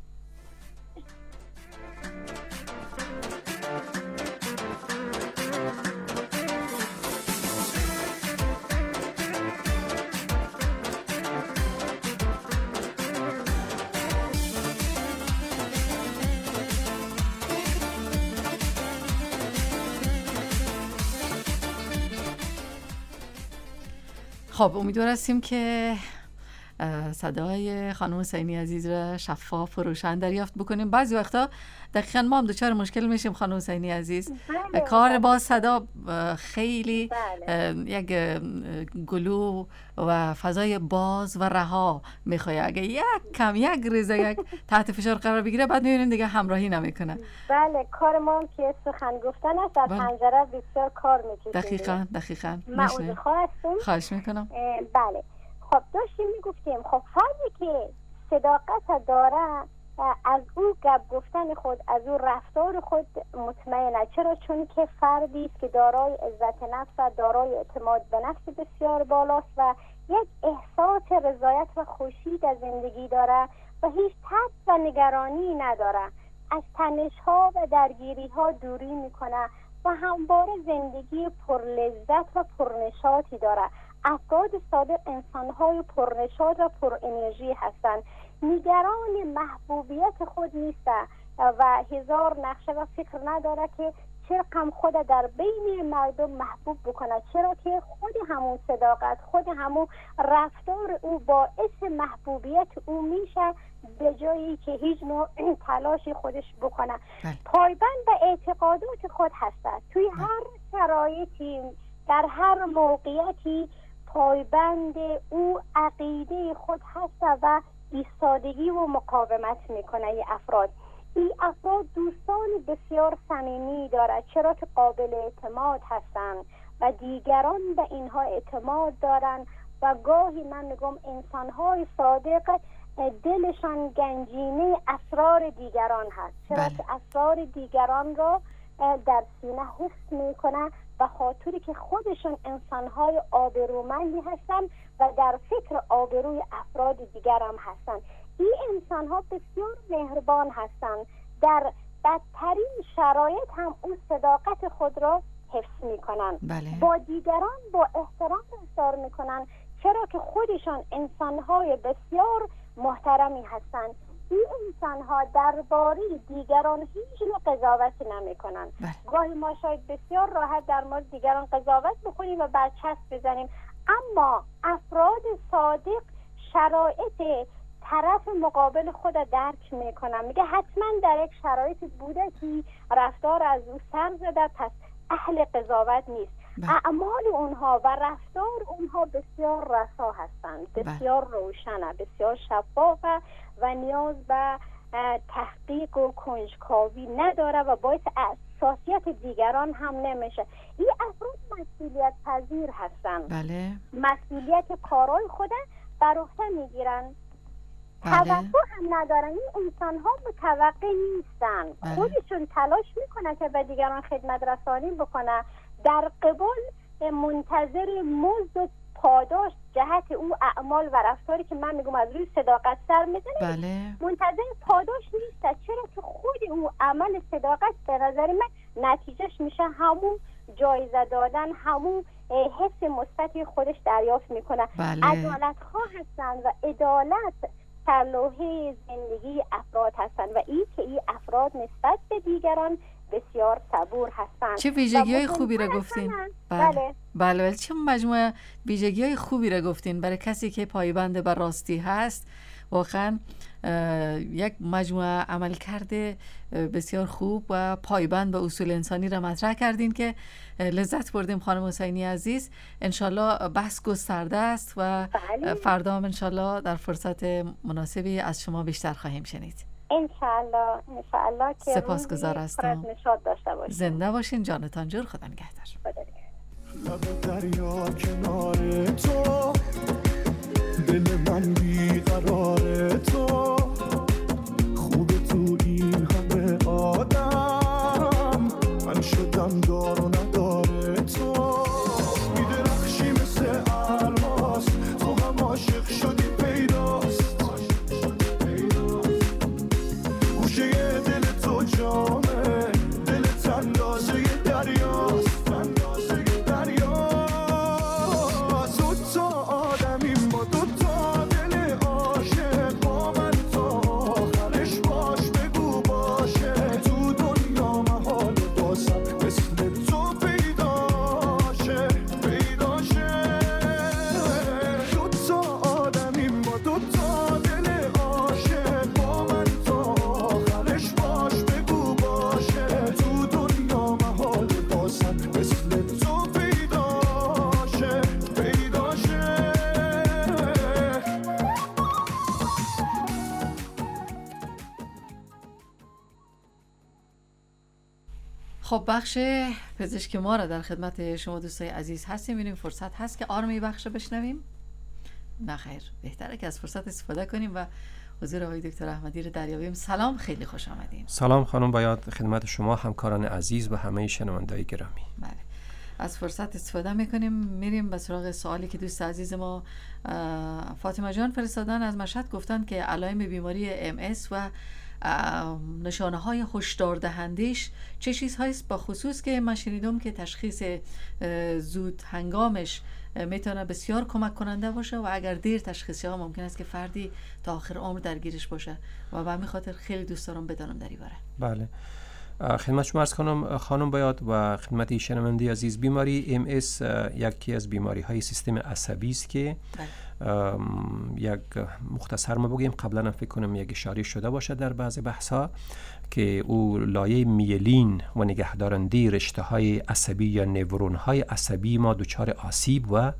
خب امیدوار هستیم که صدای خانم حسینی عزیز را شفاف و روشن دریافت بکنیم. بعضی وقتا دقیقاً ما هم دچار مشکل میشیم خانم حسینی عزیز. بله. کار با صدا خیلی بله. یک گلو و فضای باز و رها میخواد. اگه یک کم یک ریزه یک تحت فشار قرار بگیره بعد میبینیم دیگه همراهی نمیکنه. بله کار ما هم که سخن گفتن است، در پنجره بسیار کار میکشیم. دقیقاً دقیقاً من خواستم خواهش میکنم. بله خب داشتیم میگفتیم خب فردی که صداقت داره از او گپ گفتن خود، از او رفتار خود مطمئنه. چرا؟ چون که فردی است که دارای عزت نفس، دارای اعتماد به نفس بسیار بالاست و یک احساس رضایت و خوشی در زندگی داره و هیچ ترس و نگرانی نداره. از تنش‌ها و درگیری‌ها دوری میکنه و همواره زندگی پر لذت و پرنشاطی داره. افراد صادق انسان‌های پرنشاط و پر انرژی هستند. نگران محبوبیت خود نیست و هزار نقشه و فکر نداره که چرا خود در بین مردم محبوب بکنه، چرا که خود همون صداقت، خود همون رفتار او باعث محبوبیت او میشه به جایی که هیچ نوع تلاشی خودش بکنه. پایبند به اعتقادات خود هست. توی هر شرایطی، در هر موقعیتی پایبند او عقیده خود هست و ایستادگی و مقاومت میکنه. ای افراد این افراد دوستان بسیار صمیمی دارد، چرا که قابل اعتماد هستند و دیگران به اینها اعتماد دارند و گاهی من میگم انسانهای صادق دلشان گنجینه اسرار دیگران هست، چرا بله. که اسرار دیگران را در سینه حفظ میکنه و خاطری که خودشون انسانهای آبرومندی هستن و در فکر آبروی افراد دیگر هم هستن. این انسانها بسیار مهربان هستند، در بدترین شرایط هم اون صداقت خود را حفظ میکنن. بله. با دیگران با احترام رفتار میکنن، چرا که خودشان انسانهای بسیار محترمی هستند. این انسان‌ها درباره دیگران هیچ نوع قضاوتی نمی‌کنند. گاهی ما شاید بسیار راحت در مورد دیگران قضاوت بکنیم و برچسب بزنیم، اما افراد صادق شرایط طرف مقابل خود درک می‌کنن. میگه حتما در یک شرایط بوده که رفتار از او سر زده، پس اهل قضاوت نیست. اعمال اونها و رفتار اونها بسیار رسا هستند، بسیار روشنه، بسیار شفافه و نیاز به تحقیق و کنجکاوی نداره و باعث حساسیت دیگران هم نمیشه. این افراد مسئولیت پذیر هستند. بله. مسئولیت کارهای خود بر عهده میگیرن توقع هم ندارن. این انسان ها متوقع نیستن. بله. خودشون تلاش میکنن که به دیگران خدمت رسانی بکنن، در قبال منتظر مزد و پاداش جهت او اعمال و رفتاری که من میگم از روی صداقت سر میزنه. بله. منتظر پاداش نیست، چرا که خود او عمل صداقت به نظر من نتیجهش میشه همون جایزه دادن، همون حس مثبتی خودش دریافت میکنه. بله. عدالت خواه هستن و عدالت در لوحه زندگی افراد هستن و این که این افراد نسبت به دیگران بسیار صبور هستن. چه ویژگی های خوبی را گفتین. بله. بله. بله چه مجموعه ویژگی های خوبی را گفتین برای کسی که پایبند بر راستی هست. واقعا یک مجموعه عمل کرده بسیار خوب و پایبند به اصول انسانی را مطرح کردین که لذت بردیم. خانم حسینی عزیز، انشالله بحث گسترده است و بله. فردا هم انشالله در فرصت مناسبی از شما بیشتر خواهیم شنید. انشالله انشالله که سپاسگزار هستم. نشاط داشته باشین. زنده باشین، جانتان جور، خدا نگهدار. لب دریا کنار تو، دل من بیقرار تو، خوب تو این همه آدم، من شدم دار و نداره تو، میدرخشی مثل الماس، تو هم عاشق شدی پیداست، گوشه دل تو جامه، دلت اندازه دریاست، خب بخش پزشک ما را در خدمت شما دوستای عزیز هستیم. می‌بینیم فرصت هست که آرمی بخش بشنویم. نه خیر، بهتره که از فرصت استفاده کنیم و حضور آقای دکتر احمدی رو دریابیم. سلام، خیلی خوش آمدین. سلام خانم بیات، خدمت شما، همکاران عزیز و همه شنوندگان گرامی. بله، از فرصت استفاده میکنیم، میریم به سراغ سوالی که دوست عزیز ما فاطمه جان فرستادن از مشهد. گفتن که علائم بیماری ام اس و نشانه های هشدار دهندش چه چیزهایی است، با خصوص که من شنیدم که تشخیص زود هنگامش میتونه بسیار کمک کننده باشه و اگر دیر تشخیص ها ممکن است که فردی تا آخر عمر درگیرش باشه و به همین خاطر خیلی دوست دارم بدانم در این باره. بله، خدمت شما عرض کنم خانم بیات و خدمت شنونده عزیز، بیماری ام اس یکی از بیماری های سیستم عصبی است که یک مختصر ما بگیم، قبلا هم فکر کنم یک اشاره شده باشه در بعض بحث ها که او لایه میلین و نگهدارنده رشته های عصبی یا نورون های عصبی ما دچار آسیب و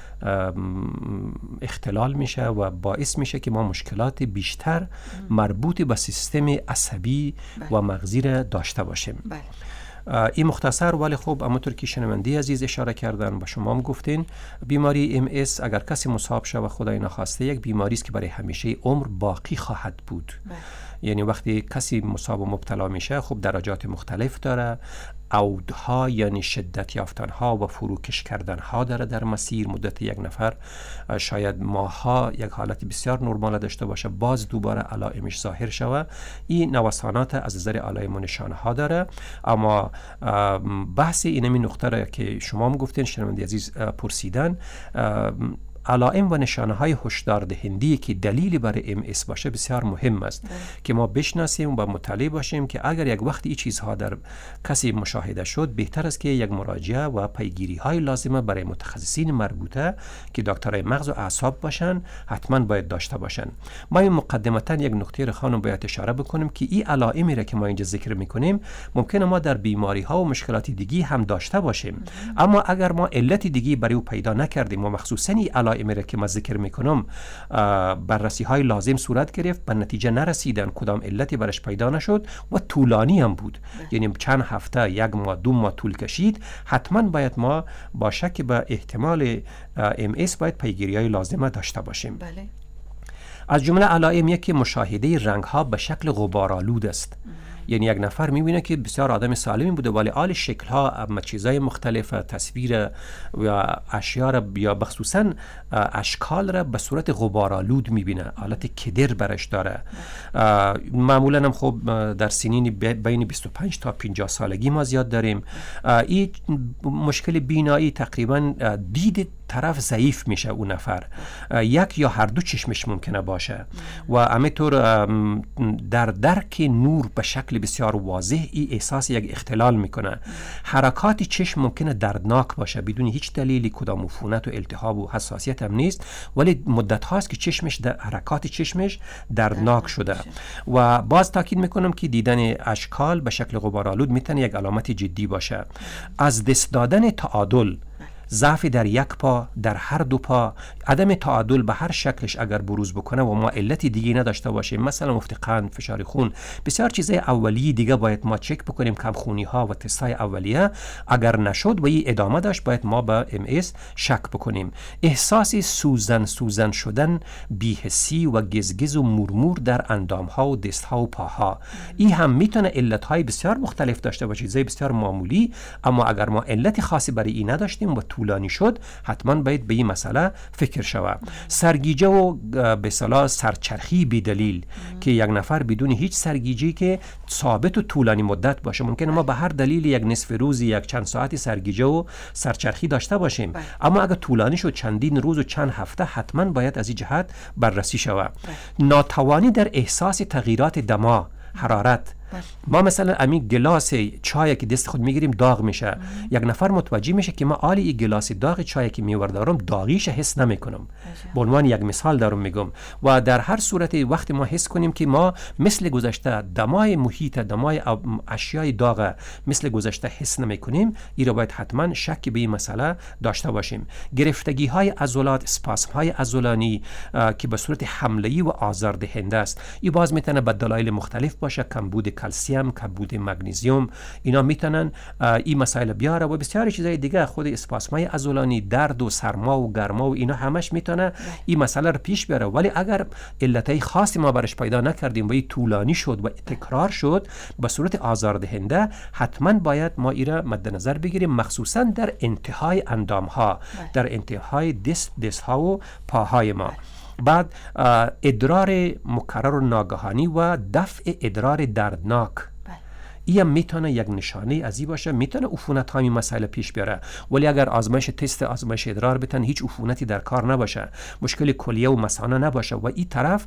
اختلال میشه و باعث میشه که ما مشکلات بیشتر مربوط به سیستم عصبی و مغزی را داشته باشیم. بله. این مختصر، ولی خب همونطور که شنونده عزیز اشاره کردن و شما هم گفتین، بیماری ام اس اگر کسی مصاب شه و خدای نخواسته یک بیماری است که برای همیشه عمر باقی خواهد بود. بله. یعنی وقتی کسی مصاب و مبتلا میشه خب درجات مختلف داره، عودها یعنی شدت یافتنها و فروکش کردنها داره در مسیر. مدت یک نفر شاید ماها یک حالت بسیار نرمال داشته باشه، باز دوباره علائمش ظاهر شوه. این نوسانات از نظر علائم و نشانه ها داره. اما بحث اینمی نقطه را که شما هم گفتین، شنونده عزیز پرسیدن، علائم و نشانه های هشدار دهنده که دلیلی برای ام اس باشه بسیار مهم است. ده. که ما بشناسیم و مطلع باشیم که اگر یک وقتی این چیزها در کسی مشاهده شد، بهتر است که یک مراجعه و پیگیری های لازمه برای متخصصین مربوطه که دکترای مغز و اعصاب باشن حتما باید داشته باشن. ما این مقدمتا یک نکته را خانم باید اشاره بکنیم که این علائمی را که ما اینجا ذکر میکنیم ممکنه ما در بیماری ها و مشکلات دیگی هم داشته باشیم. ده. اما اگر ما علت دیگی برای او پیدا نکردیم و مخصوصا این علائمی که ما ذکر میکنم بررسی های لازم صورت گرفت، به نتیجه نرسیدن، کدام علتی برش پیدا نشد و طولانی هم بود، یعنی چند هفته، یک ماه، دو ماه طول کشید، حتما باید ما با شک به احتمال ام اس باید پیگیری های لازمه داشته باشیم. بله. از جمله علائم یکی مشاهده رنگ ها به شکل غبارآلود است. یعنی یک نفر میبینه که بسیار آدم سالمی بوده ولی آل شکل ها اما چیزای مختلف، تصویر و اشیاء یا بخصوصا اشکال را به صورت غبارآلود میبینه، حالت کدر برش داره. معمولا هم خب در سنین بین بیست و پنج تا پنجاه سالگی ما زیاد داریم. این مشکل بینایی تقریبا دید طرف ضعیف میشه اون نفر، یک یا هر دو چشمش ممکنه باشه و همینطور در درک نور به شکل بسیار واضح ای احساس یک اختلال میکنه. حرکات چشم ممکنه دردناک باشه بدون هیچ دلیلی، کدام عفونت و التهاب و حساسیت هم نیست، ولی مدت هاست که چشمش در حرکات چشمش دردناک شده. و باز تاکید میکنم که دیدن اشکال به شکل غبارآلود میتونه یک علامت جدی باشه. از دست دادن تعادل، ضعف در یک پا، در هر دو پا، عدم تعادل به هر شکلش اگر بروز بکنه و ما علتی دیگه نداشته باشیم، مثلا مفت قند، فشار خون، بسیار چیزای اولیه دیگه باید ما چک بکنیم، کم خونی ها و تستای اولیه. اگر نشد و این ادامه داشت باید ما به ام اس شک بکنیم. احساس سوزن سوزن شدن، بی‌حسی و گزگز و مرمور در اندام ها و دست ها و پاها، این هم میتونه علت های بسیار مختلف داشته باشه، چیزای بسیار معمولی، اما اگر ما علت خاصی برای این نداشتیم و طولانی شد، حتما باید به این مسئله فکر شود. سرگیجه و به اصطلاح سرچرخی بی دلیل که یک نفر بدون هیچ سرگیجه‌ای که ثابت و طولانی مدت باشه، ممکنه ما به هر دلیل یک نصف روزی، یک چند ساعتی سرگیجه و سرچرخی داشته باشیم، اما اگر طولانی شد چندین روز و چند هفته، حتما باید از این جهت بررسی شود. ناتوانی در احساس تغییرات دما، حرارت. ما مثلا امی گلاس چای که دست خود میگیریم داغ میشه، یک نفر متوجه میشه که ما آلی این گلاس داغ چای که میوردارم داغیش حس نمیکنم. به عنوان یک مثال دارم میگم. و در هر صورت وقتی ما حس کنیم که ما مثل گذشته دمای محیط، دمای اشیای داغ مثل گذشته حس نمیکنیم، این رو باید حتما شک به این مسئله داشته باشیم. گرفتگی های عضلات، اسپاسم های عضلانی که به صورت حمله‌ای و آزاردهنده است، این باز میتونه به دلایل مختلف باشه، کمبود کلسیم، کمبود مگنیزیم، اینا میتونن این مسائل بیاره و بسیاری چیزای دیگه، خود اسپاسمای عضلانی، درد و سرما و گرما و اینا همش میتونه این مسئله رو پیش بیاره. ولی اگر علتای خاصی ما برش پیدا نکردیم و این طولانی شد و تکرار شد به صورت آزاردهنده، حتما باید ما این را مد نظر بگیریم، مخصوصا در انتهای اندام ها، در انتهای دست دست ها و پاهای ما. بعد ادرار مکرر و ناگهانی و دفع ادرار دردناک، این میتونه یک نشانه از این باشه، میتونه عفونت های مسائل پیش بیاره. ولی اگر آزمایش تست آزمایش ادرار بتن هیچ عفونتی در کار نباشه، مشکل کلیه و مثانه نباشه و این طرف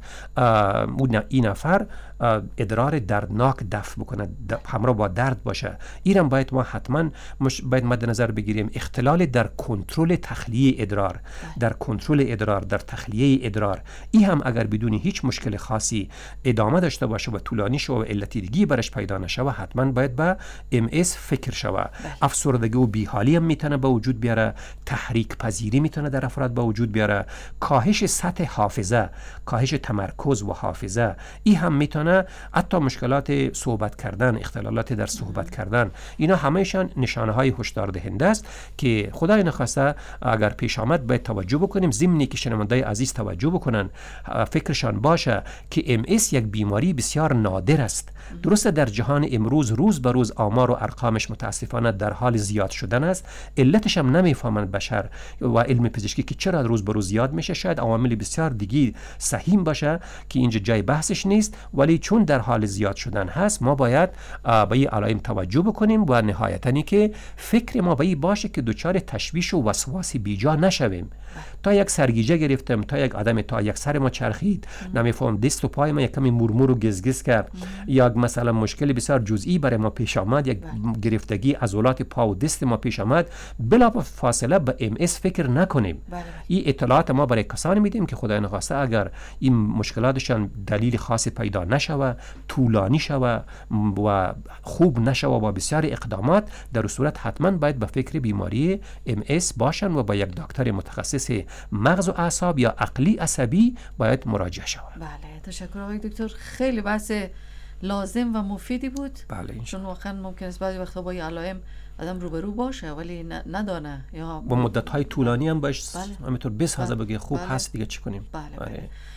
این نفر ادرار دردناک دفع بکنه، همراه با درد باشه، اینم باید ما حتما باید مد نظر بگیریم. اختلال در کنترل تخلیه ادرار، در کنترل ادرار، در تخلیه ادرار، این هم اگر بدون هیچ مشکل خاصی ادامه داشته باشه و طولانی شه و علتی دیگه برش پیدا نشه، حتما باید به ام اس فکر شود. افسردگی و بیحالی هم میتونه به وجود بیاره، تحریک پذیری میتونه در افراد به وجود بیاره، کاهش سطح حافظه، کاهش تمرکز و حافظه، این هم میتونه، حتی مشکلات صحبت کردن، اختلالات در صحبت کردن، اینا همهشان نشانه های هشدار دهنده است که خدای نخواسته اگر پیش آمد باید توجه بکنیم. ضمنی که شنوندای عزیز توجه بکنن، فکرشان باشه که ام اس یک بیماری بسیار نادر است. درسته در جهان امروز روز به روز آمار و ارقامش متاسفانه در حال زیاد شدن است، علتش هم نمیفهمند بشر و علم پزشکی که چرا روز به روز زیاد میشه. شاید عوامل بسیار دیگه سهیم باشه که اینجا جای بحثش نیست، ولی چون در حال زیاد شدن هست ما باید به این علائم توجه بکنیم و نهایتاً که فکر ما به این باشه که دچار تشویش و وسواس بیجا نشویم. تا یک سرگیجه گرفتم، تا یک آدم تا یک سر ما چرخید، نمیفهم دست و پای ما یک کمی مرمور و گزگز کرد، یا مثلا مشکل بسیار جزئی برای ما پیش آمد، یک گرفتگی عضلات پا و دست ما پیش آمد، بلا فاصله به ام اس فکر نکنیم. این اطلاعات ما برای کسانی میدیم که خدای نخواسته اگر این مشکلاتشان دلیل خاصی پیدا نشوه، طولانی شوه و خوب نشوه با بسیار اقدامات، در صورت حتما باید به فکر بیماری ام اس باشن و با یک دکتر متخصص مغز و اعصاب یا عقلی عصبی باید مراجعه شوه. بله، تشکر آقای دکتر، خیلی بحث لازم و مفیدی بود. بله، چون واقعا ممکن است بعضی وقتا با این علائم آدم روبرو باشه ولی ندانه یا با مدت های طولانی هم باش بله. همینطور بس هزا بله. بگه خوب بله. هست دیگه چی کنیم. بله, بله.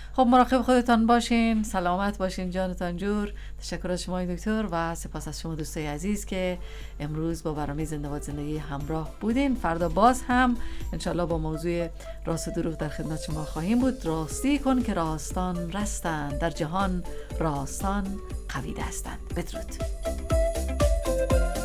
خب مراقب خودتان باشین، سلامت باشین، جانتان جور. تشکر از شما دکتر و سپاس از شما دوستای عزیز که امروز با برنامه زنده باد زندگی همراه بودین. فردا باز هم انشالله با موضوع راست و دروغ در خدمت شما خواهیم بود. راستی کن که راستان رستند، در جهان راستان قوی دستند. بدرود.